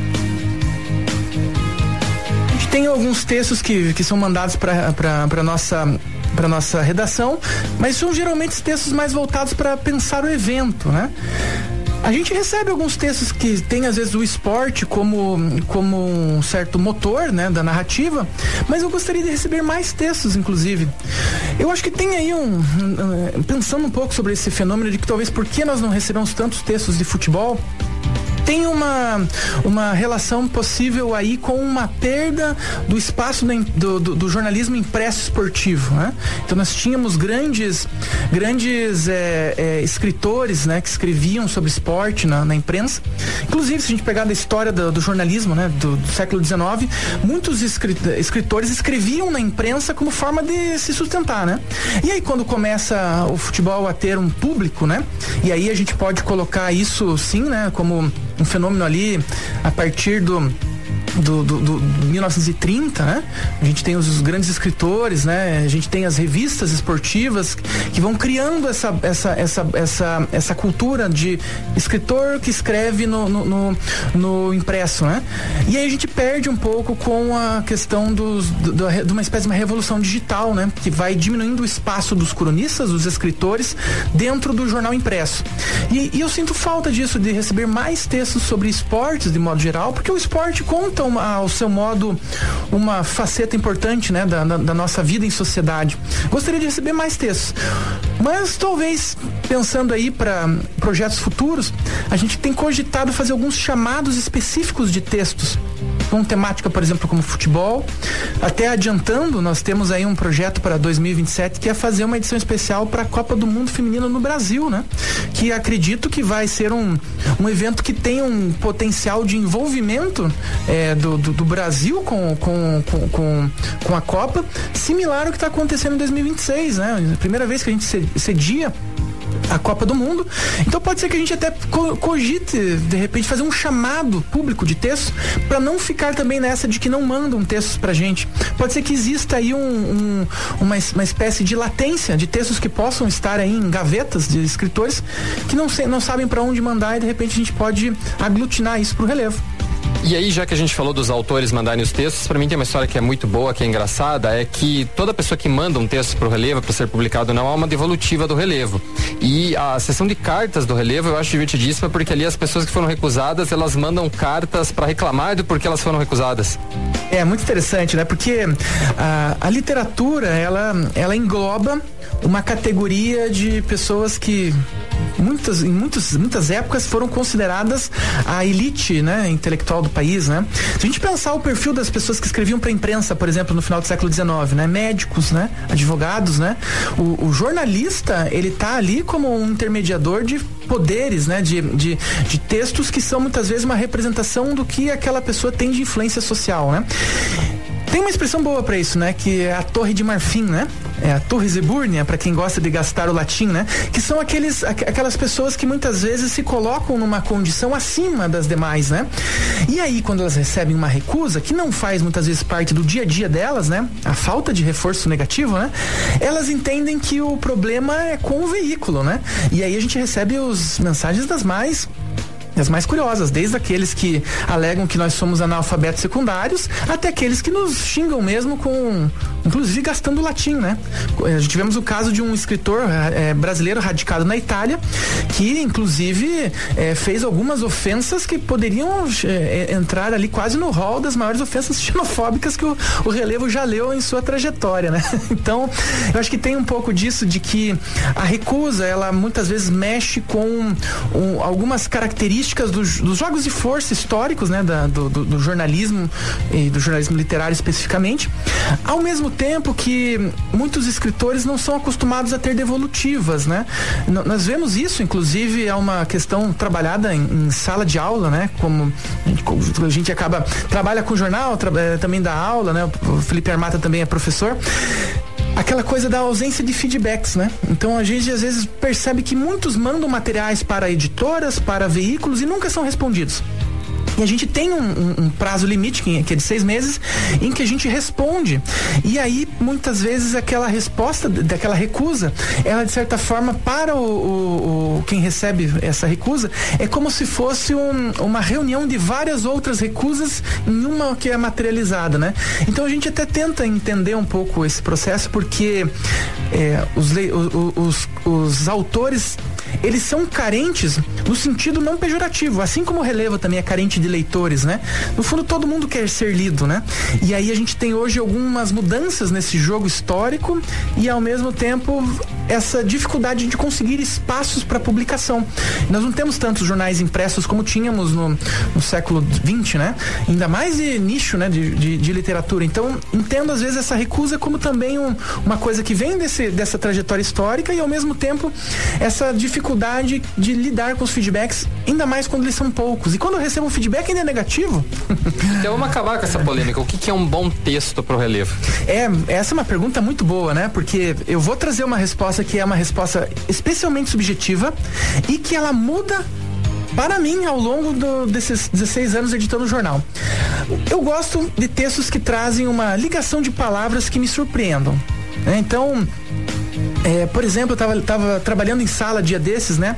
A gente tem alguns textos que, que são mandados para para nossa para nossa redação, mas são geralmente textos mais voltados para pensar o evento, né? A gente recebe alguns textos que tem às vezes o esporte como, como um certo motor, né, da narrativa, mas eu gostaria de receber mais textos, inclusive. Eu acho que tem aí um, um pensando um pouco sobre esse fenômeno de que talvez por que nós não recebemos tantos textos de futebol, tem uma, uma relação possível aí com uma perda do espaço do, do, do jornalismo impresso esportivo, né? Então nós tínhamos grandes, grandes é, é, escritores, né, que escreviam sobre esporte na, na imprensa. Inclusive, se a gente pegar da história do, do jornalismo, né, do, do século dezenove, muitos escritores escreviam na imprensa como forma de se sustentar, né? E aí quando começa o futebol a ter um público, né? E aí a gente pode colocar isso, sim, né, como um fenômeno ali a partir do Do, do, do mil novecentos e trinta, né? A gente tem os grandes escritores, né? A gente tem as revistas esportivas que vão criando essa, essa, essa, essa, essa cultura de escritor que escreve no, no, no, no impresso, né? E aí a gente perde um pouco com a questão dos, do, do, de uma espécie de uma revolução digital, né? Que vai diminuindo o espaço dos cronistas, dos escritores dentro do jornal impresso. E, e eu sinto falta disso, de receber mais textos sobre esportes de modo geral, porque o esporte conta representa uma, ao seu modo uma faceta importante, né, da, da, da nossa vida em sociedade. Gostaria de receber mais textos, mas talvez pensando aí para projetos futuros, a gente tem cogitado fazer alguns chamados específicos de textos com temática, por exemplo, como futebol. Até adiantando, nós temos aí um projeto para dois mil e vinte e sete que é fazer uma edição especial para a Copa do Mundo Feminino no Brasil, né? Que acredito que vai ser um, um evento que tem um potencial de envolvimento é, do, do, do Brasil com, com, com, com, com a Copa, similar ao que está acontecendo em dois mil e vinte e seis, né? Primeira vez que a gente cedia a Copa do Mundo. Então pode ser que a gente até cogite, de repente, fazer um chamado público de textos para não ficar também nessa de que não mandam textos pra gente. Pode ser que exista aí um, um, uma, uma espécie de latência de textos que possam estar aí em gavetas de escritores que não, se, não sabem para onde mandar, e de repente a gente pode aglutinar isso pro relevo. E aí, já que a gente falou dos autores mandarem os textos, pra mim tem uma história que é muito boa, que é engraçada, é que toda pessoa que manda um texto pro Relevo para ser publicado não há uma devolutiva do Relevo. E a seção de cartas do Relevo eu acho divertidíssima, porque ali as pessoas que foram recusadas, elas mandam cartas para reclamar do porquê elas foram recusadas. É muito interessante, né? Porque a, a literatura, ela, ela engloba uma categoria de pessoas que muitas, em muitos, muitas épocas foram consideradas a elite, né, intelectual do país, né? Se a gente pensar o perfil das pessoas que escreviam para a imprensa, por exemplo, no final do século dezenove, né? Médicos, né? Advogados, né? O, o jornalista, ele tá ali como um intermediador de poderes, né? De, de, de textos que são muitas vezes uma representação do que aquela pessoa tem de influência social, né? Tem uma expressão boa para isso, né? Que é a Torre de Marfim, né? É a Torres Ebúrnea, para quem gosta de gastar o latim, né? Que são aqueles, aquelas pessoas que muitas vezes se colocam numa condição acima das demais, né? E aí, quando elas recebem uma recusa, que não faz muitas vezes parte do dia a dia delas, né? A falta de reforço negativo, né? Elas entendem que o problema é com o veículo, né? E aí a gente recebe as mensagens das mais... as mais curiosas, desde aqueles que alegam que nós somos analfabetos secundários, até aqueles que nos xingam mesmo com, inclusive gastando latim, né? Tivemos o caso de um escritor é, brasileiro radicado na Itália, que inclusive é, fez algumas ofensas que poderiam é, entrar ali quase no rol das maiores ofensas xenofóbicas que o, o Relevo já leu em sua trajetória, né? Então, eu acho que tem um pouco disso, de que a recusa, ela muitas vezes mexe com um, algumas características Dos, dos jogos de força históricos, né, da, do, do, do jornalismo e do jornalismo literário especificamente, ao mesmo tempo que muitos escritores não são acostumados a ter devolutivas, né? N- nós vemos isso, inclusive é uma questão trabalhada em, em sala de aula, né? Como a gente, a gente acaba, trabalha com jornal, tra, também dá aula, né? O Felipe Armata também é professor. Aquela coisa da ausência de feedbacks, né? Então a gente às vezes percebe que muitos mandam materiais para editoras, para veículos e nunca são respondidos. E a gente tem um, um, um prazo limite, que é de seis meses, em que a gente responde. E aí, muitas vezes, aquela resposta, daquela recusa, ela, de certa forma, para o, o, o quem recebe essa recusa, é como se fosse um, uma reunião de várias outras recusas em uma que é materializada, né? Então a gente até tenta entender um pouco esse processo, porque é, os, os, os, os autores, eles são carentes no sentido não pejorativo, assim como o Relevo também é carente de leitores, né? No fundo, todo mundo quer ser lido, né? E aí a gente tem hoje algumas mudanças nesse jogo histórico e, ao mesmo tempo, essa dificuldade de conseguir espaços para publicação. Nós não temos tantos jornais impressos como tínhamos no, no século vinte, né? Ainda mais de nicho, né? De, de, de literatura. Então, entendo às vezes essa recusa como também um, uma coisa que vem desse, dessa trajetória histórica e, ao mesmo tempo, essa dificuldade de lidar com os feedbacks, ainda mais quando eles são poucos. E quando eu recebo um feedback ainda é negativo. Então vamos acabar com essa polêmica. O que, que é um bom texto pro Relevo? É, essa é uma pergunta muito boa, né? Porque eu vou trazer uma resposta que é uma resposta especialmente subjetiva e que ela muda para mim ao longo do, desses dezesseis anos editando o jornal. Eu gosto de textos que trazem uma ligação de palavras que me surpreendam, né? Então, É, por exemplo, eu tava, tava trabalhando em sala dia desses, né?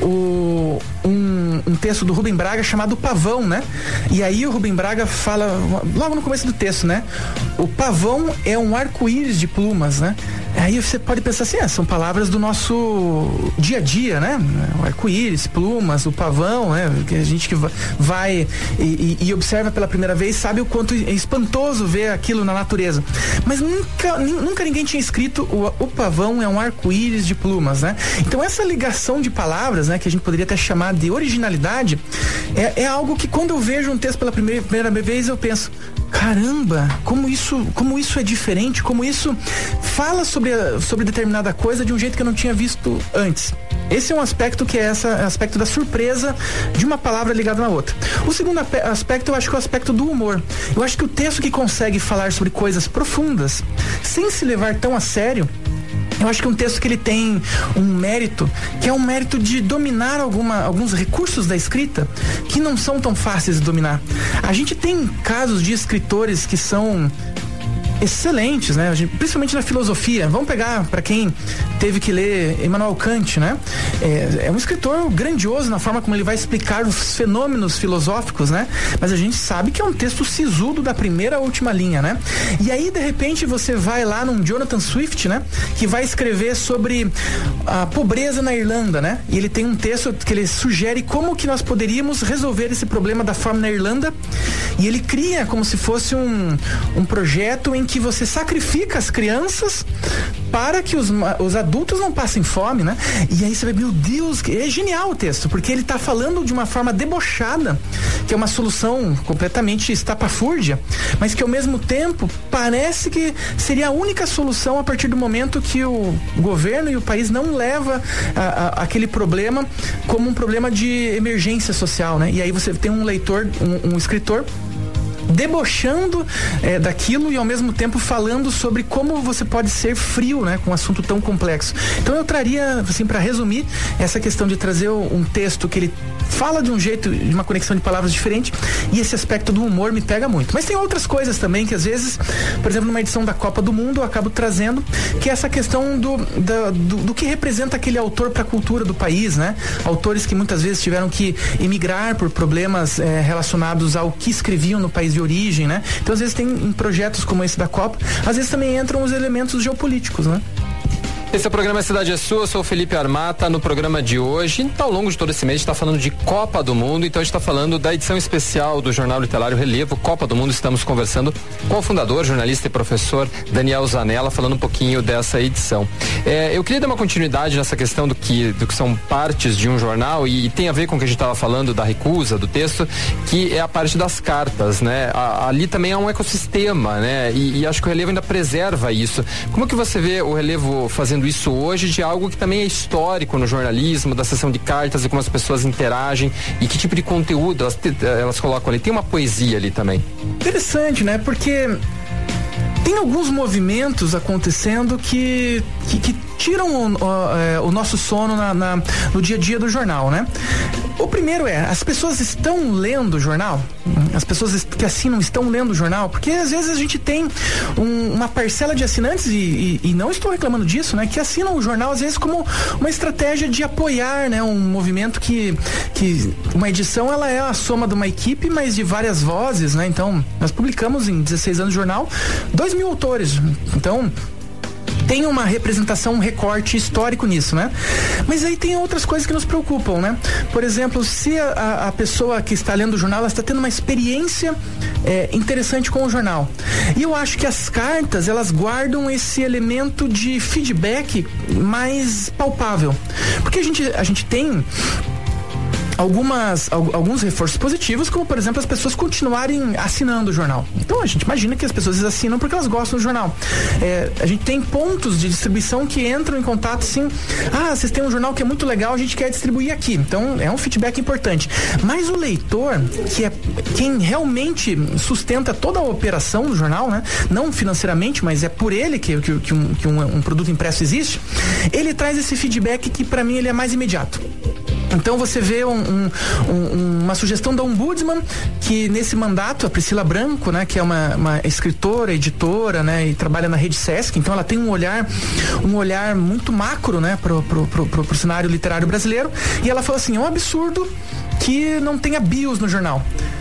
O, um, um texto do Rubem Braga chamado Pavão, né? E aí o Rubem Braga fala, logo no começo do texto, né? O pavão é um arco-íris de plumas, né? Aí você pode pensar assim, ah, são palavras do nosso dia a dia, né? O arco-íris, plumas, o pavão, né? Que a gente que vai e, e observa pela primeira vez sabe o quanto é espantoso ver aquilo na natureza. Mas nunca, nunca ninguém tinha escrito o, o pavão é um arco-íris de plumas, né? Então essa ligação de palavras, né? Que a gente poderia até chamar de originalidade, é, é algo que quando eu vejo um texto pela primeira, primeira vez eu penso, caramba, como isso, como isso é diferente, como isso fala sobre, a, sobre determinada coisa de um jeito que eu não tinha visto antes. Esse é um aspecto que é esse aspecto da surpresa de uma palavra ligada na outra. O segundo aspecto eu acho que é o aspecto do humor. Eu acho que o texto que consegue falar sobre coisas profundas, sem se levar tão a sério, eu acho que é um texto que ele tem um mérito, que é um mérito de dominar alguma, alguns recursos da escrita que não são tão fáceis de dominar. A gente tem casos de escritores que são excelentes, né? Principalmente na filosofia. Vamos pegar para quem teve que ler Immanuel Kant, né? É, é um escritor grandioso na forma como ele vai explicar os fenômenos filosóficos, né? Mas a gente sabe que é um texto sisudo da primeira à última linha, né? E aí, de repente, você vai lá num Jonathan Swift, né? Que vai escrever sobre a pobreza na Irlanda, né? E ele tem um texto que ele sugere como que nós poderíamos resolver esse problema da fome na Irlanda. E ele cria como se fosse um, um projeto em que você sacrifica as crianças para que os, os adultos não passem fome, né? E aí você vai, meu Deus, é genial o texto, porque ele está falando de uma forma debochada, que é uma solução completamente estapafúrdia, mas que ao mesmo tempo parece que seria a única solução a partir do momento que o governo e o país não leva a, a, aquele problema como um problema de emergência social, né? E aí você tem um leitor, um, um escritor debochando é, daquilo e ao mesmo tempo falando sobre como você pode ser frio, né, com um assunto tão complexo. Então eu traria, assim, para resumir, essa questão de trazer um texto que ele fala de um jeito, de uma conexão de palavras diferente, e esse aspecto do humor me pega muito. Mas tem outras coisas também que às vezes, por exemplo, numa edição da Copa do Mundo eu acabo trazendo, que é essa questão do, da, do, do que representa aquele autor para a cultura do país, né? Autores que muitas vezes tiveram que emigrar por problemas é, relacionados ao que escreviam no país de origem, né? Então às vezes tem em projetos como esse da Copa, às vezes também entram os elementos geopolíticos, né? Esse é o programa Cidade é Sua, eu sou o Felipe Armata. No programa de hoje, então, ao longo de todo esse mês, a gente está falando de Copa do Mundo, então a gente está falando da edição especial do Jornal Literário Relevo, Copa do Mundo. Estamos conversando com o fundador, jornalista e professor Daniel Zanella, falando um pouquinho dessa edição. É, eu queria dar uma continuidade nessa questão do que, do que são partes de um jornal, e, e tem a ver com o que a gente estava falando da recusa, do texto, que é a parte das cartas, né? A, ali também é um ecossistema, né? E, e acho que o Relevo ainda preserva isso. Como que você vê o Relevo fazendo isso hoje, de algo que também é histórico no jornalismo, da sessão de cartas e como as pessoas interagem e que tipo de conteúdo elas, elas colocam ali? Tem uma poesia ali também. Interessante, né? Porque tem alguns movimentos acontecendo que, que, que tiram o, o, o nosso sono na, na, no dia a dia do jornal, né? O primeiro é, as pessoas estão lendo o jornal? As pessoas que assinam estão lendo o jornal? Porque às vezes a gente tem um, uma parcela de assinantes, e, e, e não estou reclamando disso, né? Que assinam o jornal às vezes como uma estratégia de apoiar, né? Um movimento que, que uma edição, ela é a soma de uma equipe, mas de várias vozes, né? Então, nós publicamos em dezesseis anos de jornal, dois mil autores. Então, tem uma representação, um recorte histórico nisso, né? Mas aí tem outras coisas que nos preocupam, né? Por exemplo, se a, a pessoa que está lendo o jornal, ela está tendo uma experiência é, interessante com o jornal. E eu acho que as cartas, elas guardam esse elemento de feedback mais palpável. Porque a gente, a gente tem algumas, alguns reforços positivos, como por exemplo as pessoas continuarem assinando o jornal. Então a gente imagina que as pessoas assinam porque elas gostam do jornal. É, a gente tem pontos de distribuição que entram em contato assim, ah, vocês têm um jornal que é muito legal, a gente quer distribuir aqui. Então é um feedback importante. Mas o leitor, que é quem realmente sustenta toda a operação do jornal, né? Não financeiramente, mas é por ele que, que, que, um, que um, um produto impresso existe, ele traz esse feedback que para mim ele é mais imediato. Então você vê um, um, um, uma sugestão da Ombudsman, que nesse mandato, a Priscila Branco, né, que é uma, uma escritora, editora, né, e trabalha na Rede Sesc, então ela tem um olhar, um olhar muito macro, né, pro, pro, pro, pro, pro cenário literário brasileiro, e ela falou assim, é um absurdo que não tenha bios no jornal.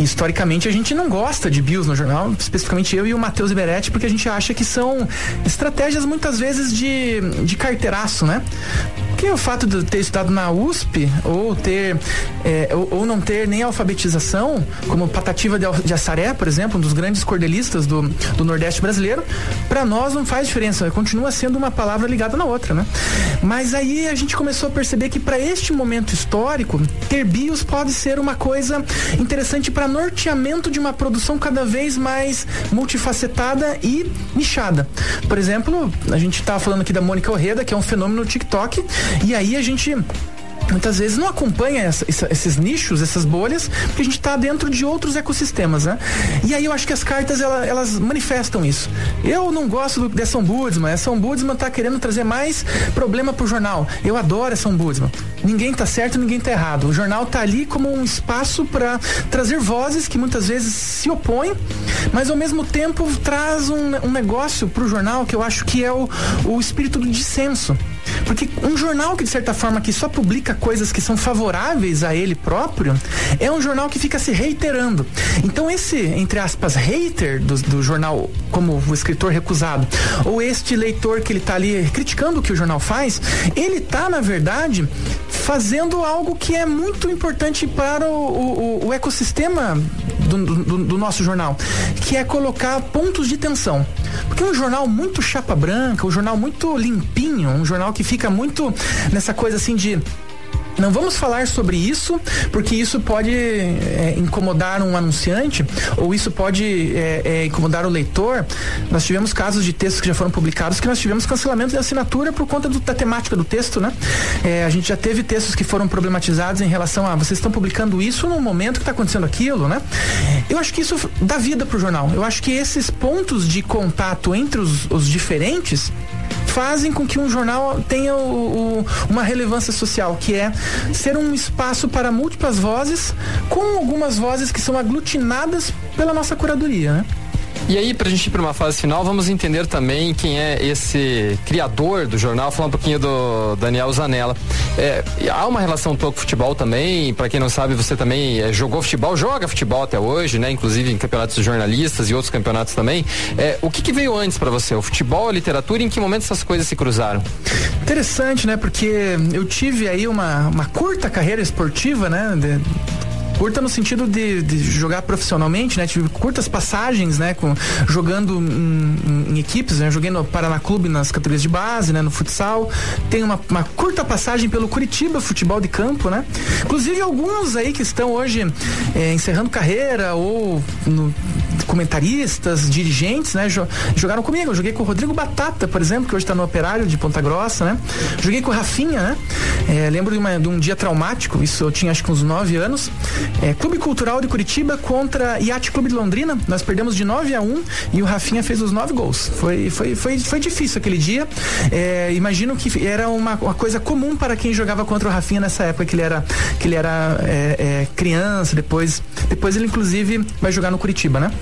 historicamente a gente não gosta de bios no jornal, especificamente eu e o Matheus Iberetti, porque a gente acha que são estratégias muitas vezes de, de carteiraço, né? Porque o fato de ter estudado na U S P ou ter é, ou, ou não ter nem alfabetização, como Patativa de, de Assaré, por exemplo, um dos grandes cordelistas do, do Nordeste brasileiro, para nós não faz diferença, continua sendo uma palavra ligada na outra, né? Mas aí a gente começou a perceber que para este momento histórico, ter bios pode ser uma coisa interessante para norteamento de uma produção cada vez mais multifacetada e nichada. Por exemplo, a gente estava falando aqui da Mônica Orreda, que é um fenômeno no TikTok, e aí a gente muitas vezes não acompanha essa, essa, esses nichos, essas bolhas, porque a gente está dentro de outros ecossistemas, né? E aí eu acho que as cartas, elas, elas manifestam isso. Eu não gosto do, dessa ombudsman, essa ombudsman tá querendo trazer mais problema pro jornal. Eu adoro essa ombudsman. Ninguém tá certo, ninguém tá errado. O jornal tá ali como um espaço para trazer vozes que muitas vezes se opõem, mas ao mesmo tempo traz um, um negócio pro jornal que eu acho que é o, o espírito do dissenso. Porque um jornal que, de certa forma, que só publica coisas que são favoráveis a ele próprio, é um jornal que fica se reiterando. Então esse, entre aspas, hater do, do jornal, como o escritor recusado, ou este leitor que ele tá ali criticando o que o jornal faz, ele tá, na verdade, fazendo algo que é muito importante para o, o, o ecossistema do, do, do nosso jornal, que é colocar pontos de tensão. Porque um jornal muito chapa branca, um jornal muito limpinho, um jornal que fica muito nessa coisa assim de não vamos falar sobre isso, porque isso pode é, incomodar um anunciante, ou isso pode é, é, incomodar o leitor. Nós tivemos casos de textos que já foram publicados que nós tivemos cancelamento de assinatura por conta do, da temática do texto, né? É, a gente já teve textos que foram problematizados em relação a vocês estão publicando isso no momento que está acontecendo aquilo, né? Eu acho que isso dá vida pro jornal. Eu acho que esses pontos de contato entre os, os diferentes fazem com que um jornal tenha o, o, uma relevância social, que é ser um espaço para múltiplas vozes, com algumas vozes que são aglutinadas pela nossa curadoria, né? E aí, pra gente ir para uma fase final, vamos entender também quem é esse criador do jornal, falar um pouquinho do Daniel Zanella. É, há uma relação tua com o futebol também, para quem não sabe, você também é, jogou futebol, joga futebol até hoje, né? Inclusive em campeonatos de jornalistas e outros campeonatos também. É, o que que veio antes para você? O futebol, a literatura, e em que momento essas coisas se cruzaram? Interessante, né? Porque eu tive aí uma, uma curta carreira esportiva, né? De... curta no sentido de, de jogar profissionalmente, né? Tive curtas passagens, né? Com, jogando em, em, em equipes, né? Joguei no Paraná Clube nas categorias de base, né? No futsal. Tenho uma, uma curta passagem pelo Curitiba Futebol de Campo, né? Inclusive alguns aí que estão hoje é, encerrando carreira ou no, comentaristas, dirigentes, né? Jogaram comigo. Eu joguei com o Rodrigo Batata, por exemplo, que hoje está no Operário de Ponta Grossa, né? Joguei com o Rafinha, né? É, lembro de, uma, de um dia traumático, isso eu tinha acho que uns nove anos. É, Clube Cultural de Curitiba contra Yacht Clube de Londrina. Nós perdemos de nove a um e o Rafinha fez os nove gols. Foi, foi, foi, foi difícil aquele dia. É, imagino que era uma, uma coisa comum para quem jogava contra o Rafinha nessa época, que ele era, que ele era é, é, criança, depois, depois ele inclusive vai jogar no Curitiba, né?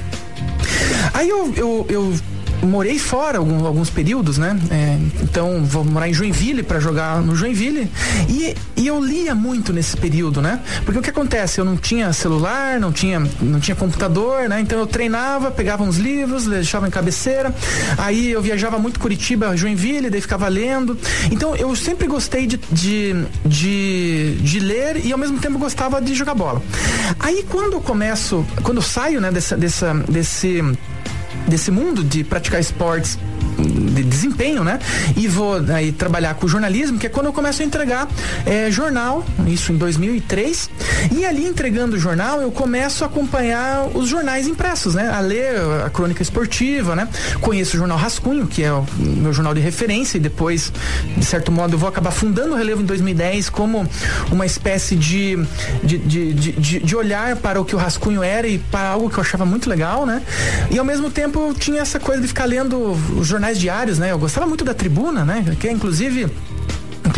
Aí eu, eu, eu morei fora alguns, alguns períodos, né? É, então vou morar em Joinville para jogar no Joinville e, e eu lia muito nesse período, né? Porque o que acontece? Eu não tinha celular, não tinha, não tinha computador, né? Então eu treinava, pegava uns livros, deixava em cabeceira, aí eu viajava muito Curitiba, Joinville, daí ficava lendo. Então eu sempre gostei de, de, de, de ler e ao mesmo tempo gostava de jogar bola. Aí quando eu começo, quando eu saio, né, dessa, dessa, desse desse mundo de praticar esportes de desempenho, né? E vou aí trabalhar com jornalismo, que é quando eu começo a entregar é, jornal, isso em dois mil e três, e ali entregando o jornal eu começo a acompanhar os jornais impressos, né? A ler a crônica esportiva, né? Conheço o jornal Rascunho, que é o meu jornal de referência, e depois, de certo modo, eu vou acabar fundando o Relevo em dois mil e dez como uma espécie de de, de, de, de olhar para o que o Rascunho era e para algo que eu achava muito legal, né? E ao mesmo tempo eu tinha essa coisa de ficar lendo os jornais diários, né? Eu gostava muito da Tribuna, né? Que é inclusive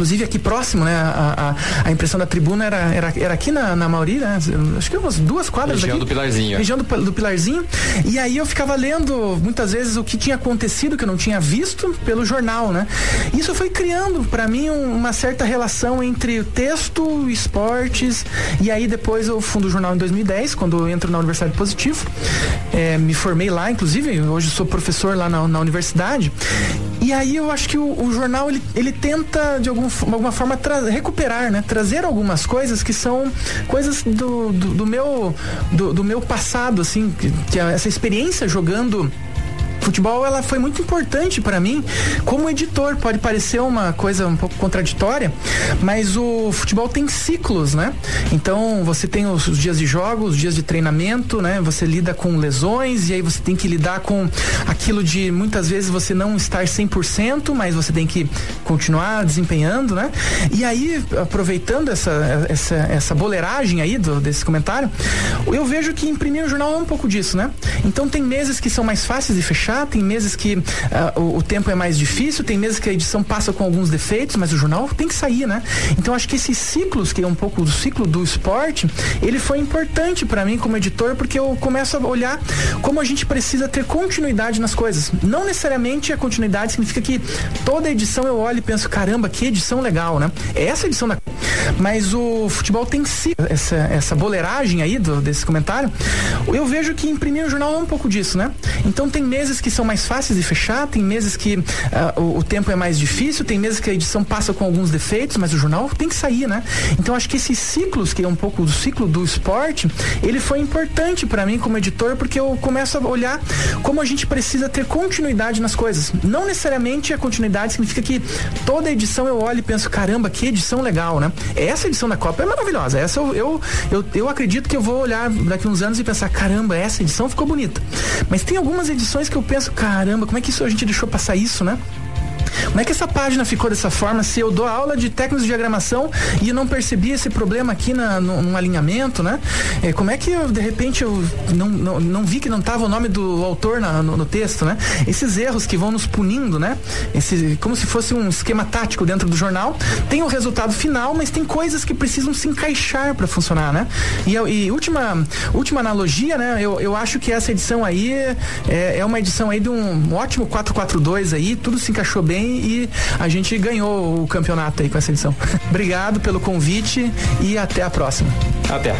inclusive aqui próximo, né? A, a, a impressão da tribuna era, era, era aqui na, na Mauri, né? Acho que umas duas quadras região daqui. do Pilarzinho. Região do, do Pilarzinho. E aí eu ficava lendo muitas vezes o que tinha acontecido, que eu não tinha visto, pelo jornal, né? Isso foi criando para mim um, uma certa relação entre o texto, esportes, e aí depois eu fundo o jornal em dois mil e dez, quando eu entro na Universidade Positivo. É, me formei lá, inclusive, hoje sou professor lá na, na universidade. E aí eu acho que o, o jornal, ele, ele tenta, de algum, alguma forma, tra- recuperar, né? Trazer algumas coisas que são coisas do, do, do meu, do, do meu passado, assim, que, que essa experiência jogando futebol, ela foi muito importante para mim como editor. Pode parecer uma coisa um pouco contraditória, mas o futebol tem ciclos, né? Então você tem os, os dias de jogos, os dias de treinamento, né? Você lida com lesões e aí você tem que lidar com aquilo de muitas vezes você não estar cem por cento, mas você tem que continuar desempenhando, né? E aí, aproveitando essa, essa, essa boleiragem aí do, desse comentário, eu vejo que imprimir o jornal é um pouco disso, né? Então tem meses que são mais fáceis de fechar, tem meses que uh, o, o tempo é mais difícil, tem meses que a edição passa com alguns defeitos, mas o jornal tem que sair, né? Então acho que esses ciclos, que é um pouco do ciclo do esporte, ele foi importante para mim como editor, porque eu começo a olhar como a gente precisa ter continuidade nas coisas. Não necessariamente a continuidade significa que toda edição eu olho e penso, caramba, que edição legal, né? É essa edição da... Mas o futebol tem ciclo, essa, essa boleiragem aí do, desse comentário, eu vejo que imprimir o jornal é um pouco disso, né? Então tem meses que são mais fáceis de fechar, tem meses que uh, o, o tempo é mais difícil, tem meses que a edição passa com alguns defeitos, mas o jornal tem que sair, né? Então acho que esses ciclos, que é um pouco do ciclo do esporte, ele foi importante para mim como editor, porque eu começo a olhar como a gente precisa ter continuidade nas coisas. Não necessariamente a continuidade significa que toda edição eu olho e penso, caramba, que edição legal, né? Essa edição da Copa é maravilhosa. Essa eu, eu, eu, eu acredito que eu vou olhar daqui uns anos e pensar, caramba, essa edição ficou bonita. Mas tem algumas edições que eu penso, caramba, como é que isso, a gente deixou passar isso, né? Como é que essa página ficou dessa forma? Se eu dou aula de técnicos de diagramação e eu não percebi esse problema aqui na, no, no alinhamento, né? É, como é que eu, de repente, eu não, não, não vi que não estava o nome do autor na, no, no texto, né? Esses erros que vão nos punindo, né? Esse, como se fosse um esquema tático dentro do jornal. Tem o resultado final, mas tem coisas que precisam se encaixar para funcionar, né? E, e última, última analogia, né? Eu, eu acho que essa edição aí é, é uma edição aí de um ótimo quatro quatro dois aí, tudo se encaixou bem e a gente ganhou o campeonato aí com essa edição. Obrigado pelo convite e até a próxima. Até.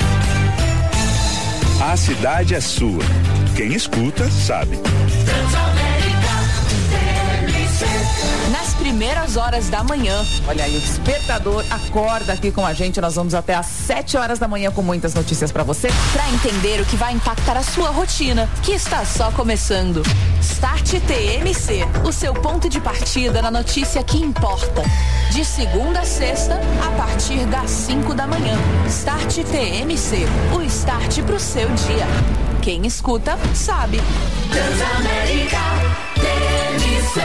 A cidade é sua. Quem escuta, sabe. Nas primeiras horas da manhã, olha aí, o despertador acorda aqui com a gente. Nós vamos até às sete horas da manhã com muitas notícias pra você, pra entender o que vai impactar a sua rotina, que está só começando. Start T M C, o seu ponto de partida na notícia que importa. De segunda a sexta, a partir das cinco da manhã. Start T M C, o start pro seu dia. Quem escuta, sabe. Transamérica T M C.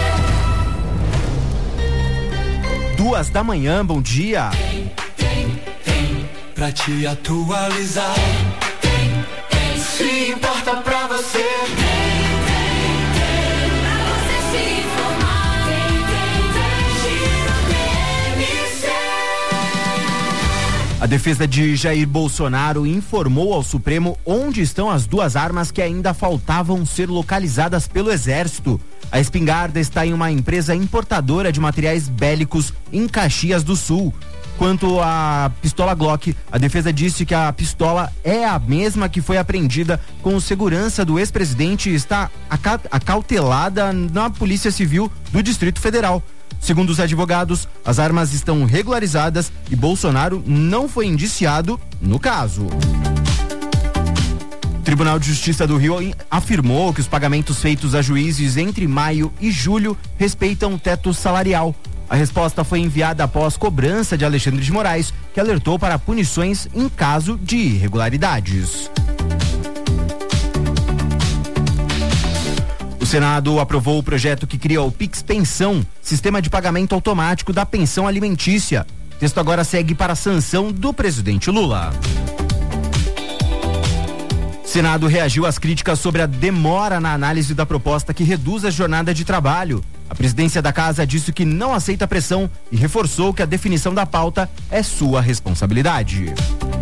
Duas da manhã, bom dia. Tem, tem, tem, pra te atualizar. Tem, tem, se importa pra você. Tem, tem, tem, pra você se informar. Tem, tem, tem, Giro T M C. A defesa de Jair Bolsonaro informou ao Supremo onde estão as duas armas que ainda faltavam ser localizadas pelo Exército. A espingarda está em uma empresa importadora de materiais bélicos em Caxias do Sul. Quanto à pistola Glock, a defesa disse que a pistola é a mesma que foi apreendida com segurança do ex-presidente e está acautelada na Polícia Civil do Distrito Federal. Segundo os advogados, as armas estão regularizadas e Bolsonaro não foi indiciado no caso. O Tribunal de Justiça do Rio afirmou que os pagamentos feitos a juízes entre maio e julho respeitam o teto salarial. A resposta foi enviada após cobrança de Alexandre de Moraes, que alertou para punições em caso de irregularidades. O Senado aprovou o projeto que cria o Pix Pensão, sistema de pagamento automático da pensão alimentícia. O texto agora segue para a sanção do presidente Lula. O Senado reagiu às críticas sobre a demora na análise da proposta que reduz a jornada de trabalho. A presidência da casa disse que não aceita pressão e reforçou que a definição da pauta é sua responsabilidade.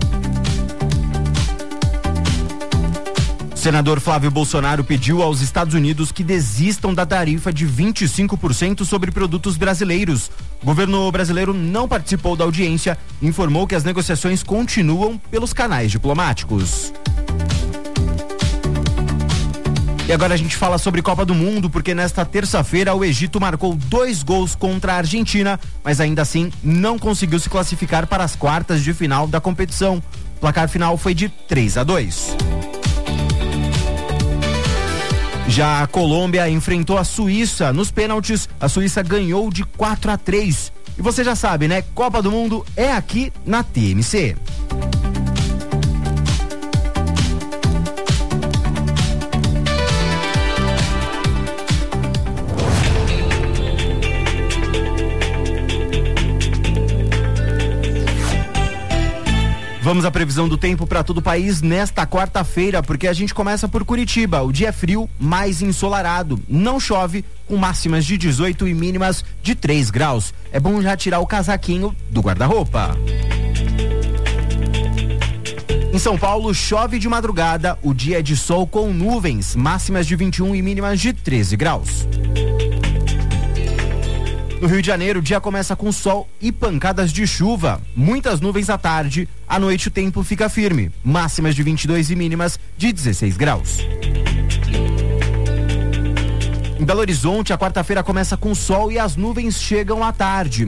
O senador Flávio Bolsonaro pediu aos Estados Unidos que desistam da tarifa de vinte e cinco por cento sobre produtos brasileiros. O governo brasileiro não participou da audiência e informou que as negociações continuam pelos canais diplomáticos. E agora a gente fala sobre Copa do Mundo, porque nesta terça-feira o Egito marcou dois gols contra a Argentina, mas ainda assim não conseguiu se classificar para as quartas de final da competição. O placar final foi de três a dois. Já a Colômbia enfrentou a Suíça nos pênaltis. A Suíça ganhou de quatro a três. E você já sabe, né? Copa do Mundo é aqui na T M C. Vamos à previsão do tempo para todo o país nesta quarta-feira, porque a gente começa por Curitiba. O dia é frio, mais ensolarado. Não chove, com máximas de dezoito e mínimas de três graus. É bom já tirar o casaquinho do guarda-roupa. Em São Paulo, chove de madrugada. O dia é de sol com nuvens, máximas de vinte e um e mínimas de treze graus. No Rio de Janeiro, o dia começa com sol e pancadas de chuva. Muitas nuvens à tarde. À noite o tempo fica firme. Máximas de vinte e dois e mínimas de dezesseis graus. Em Belo Horizonte, a quarta-feira começa com sol e as nuvens chegam à tarde.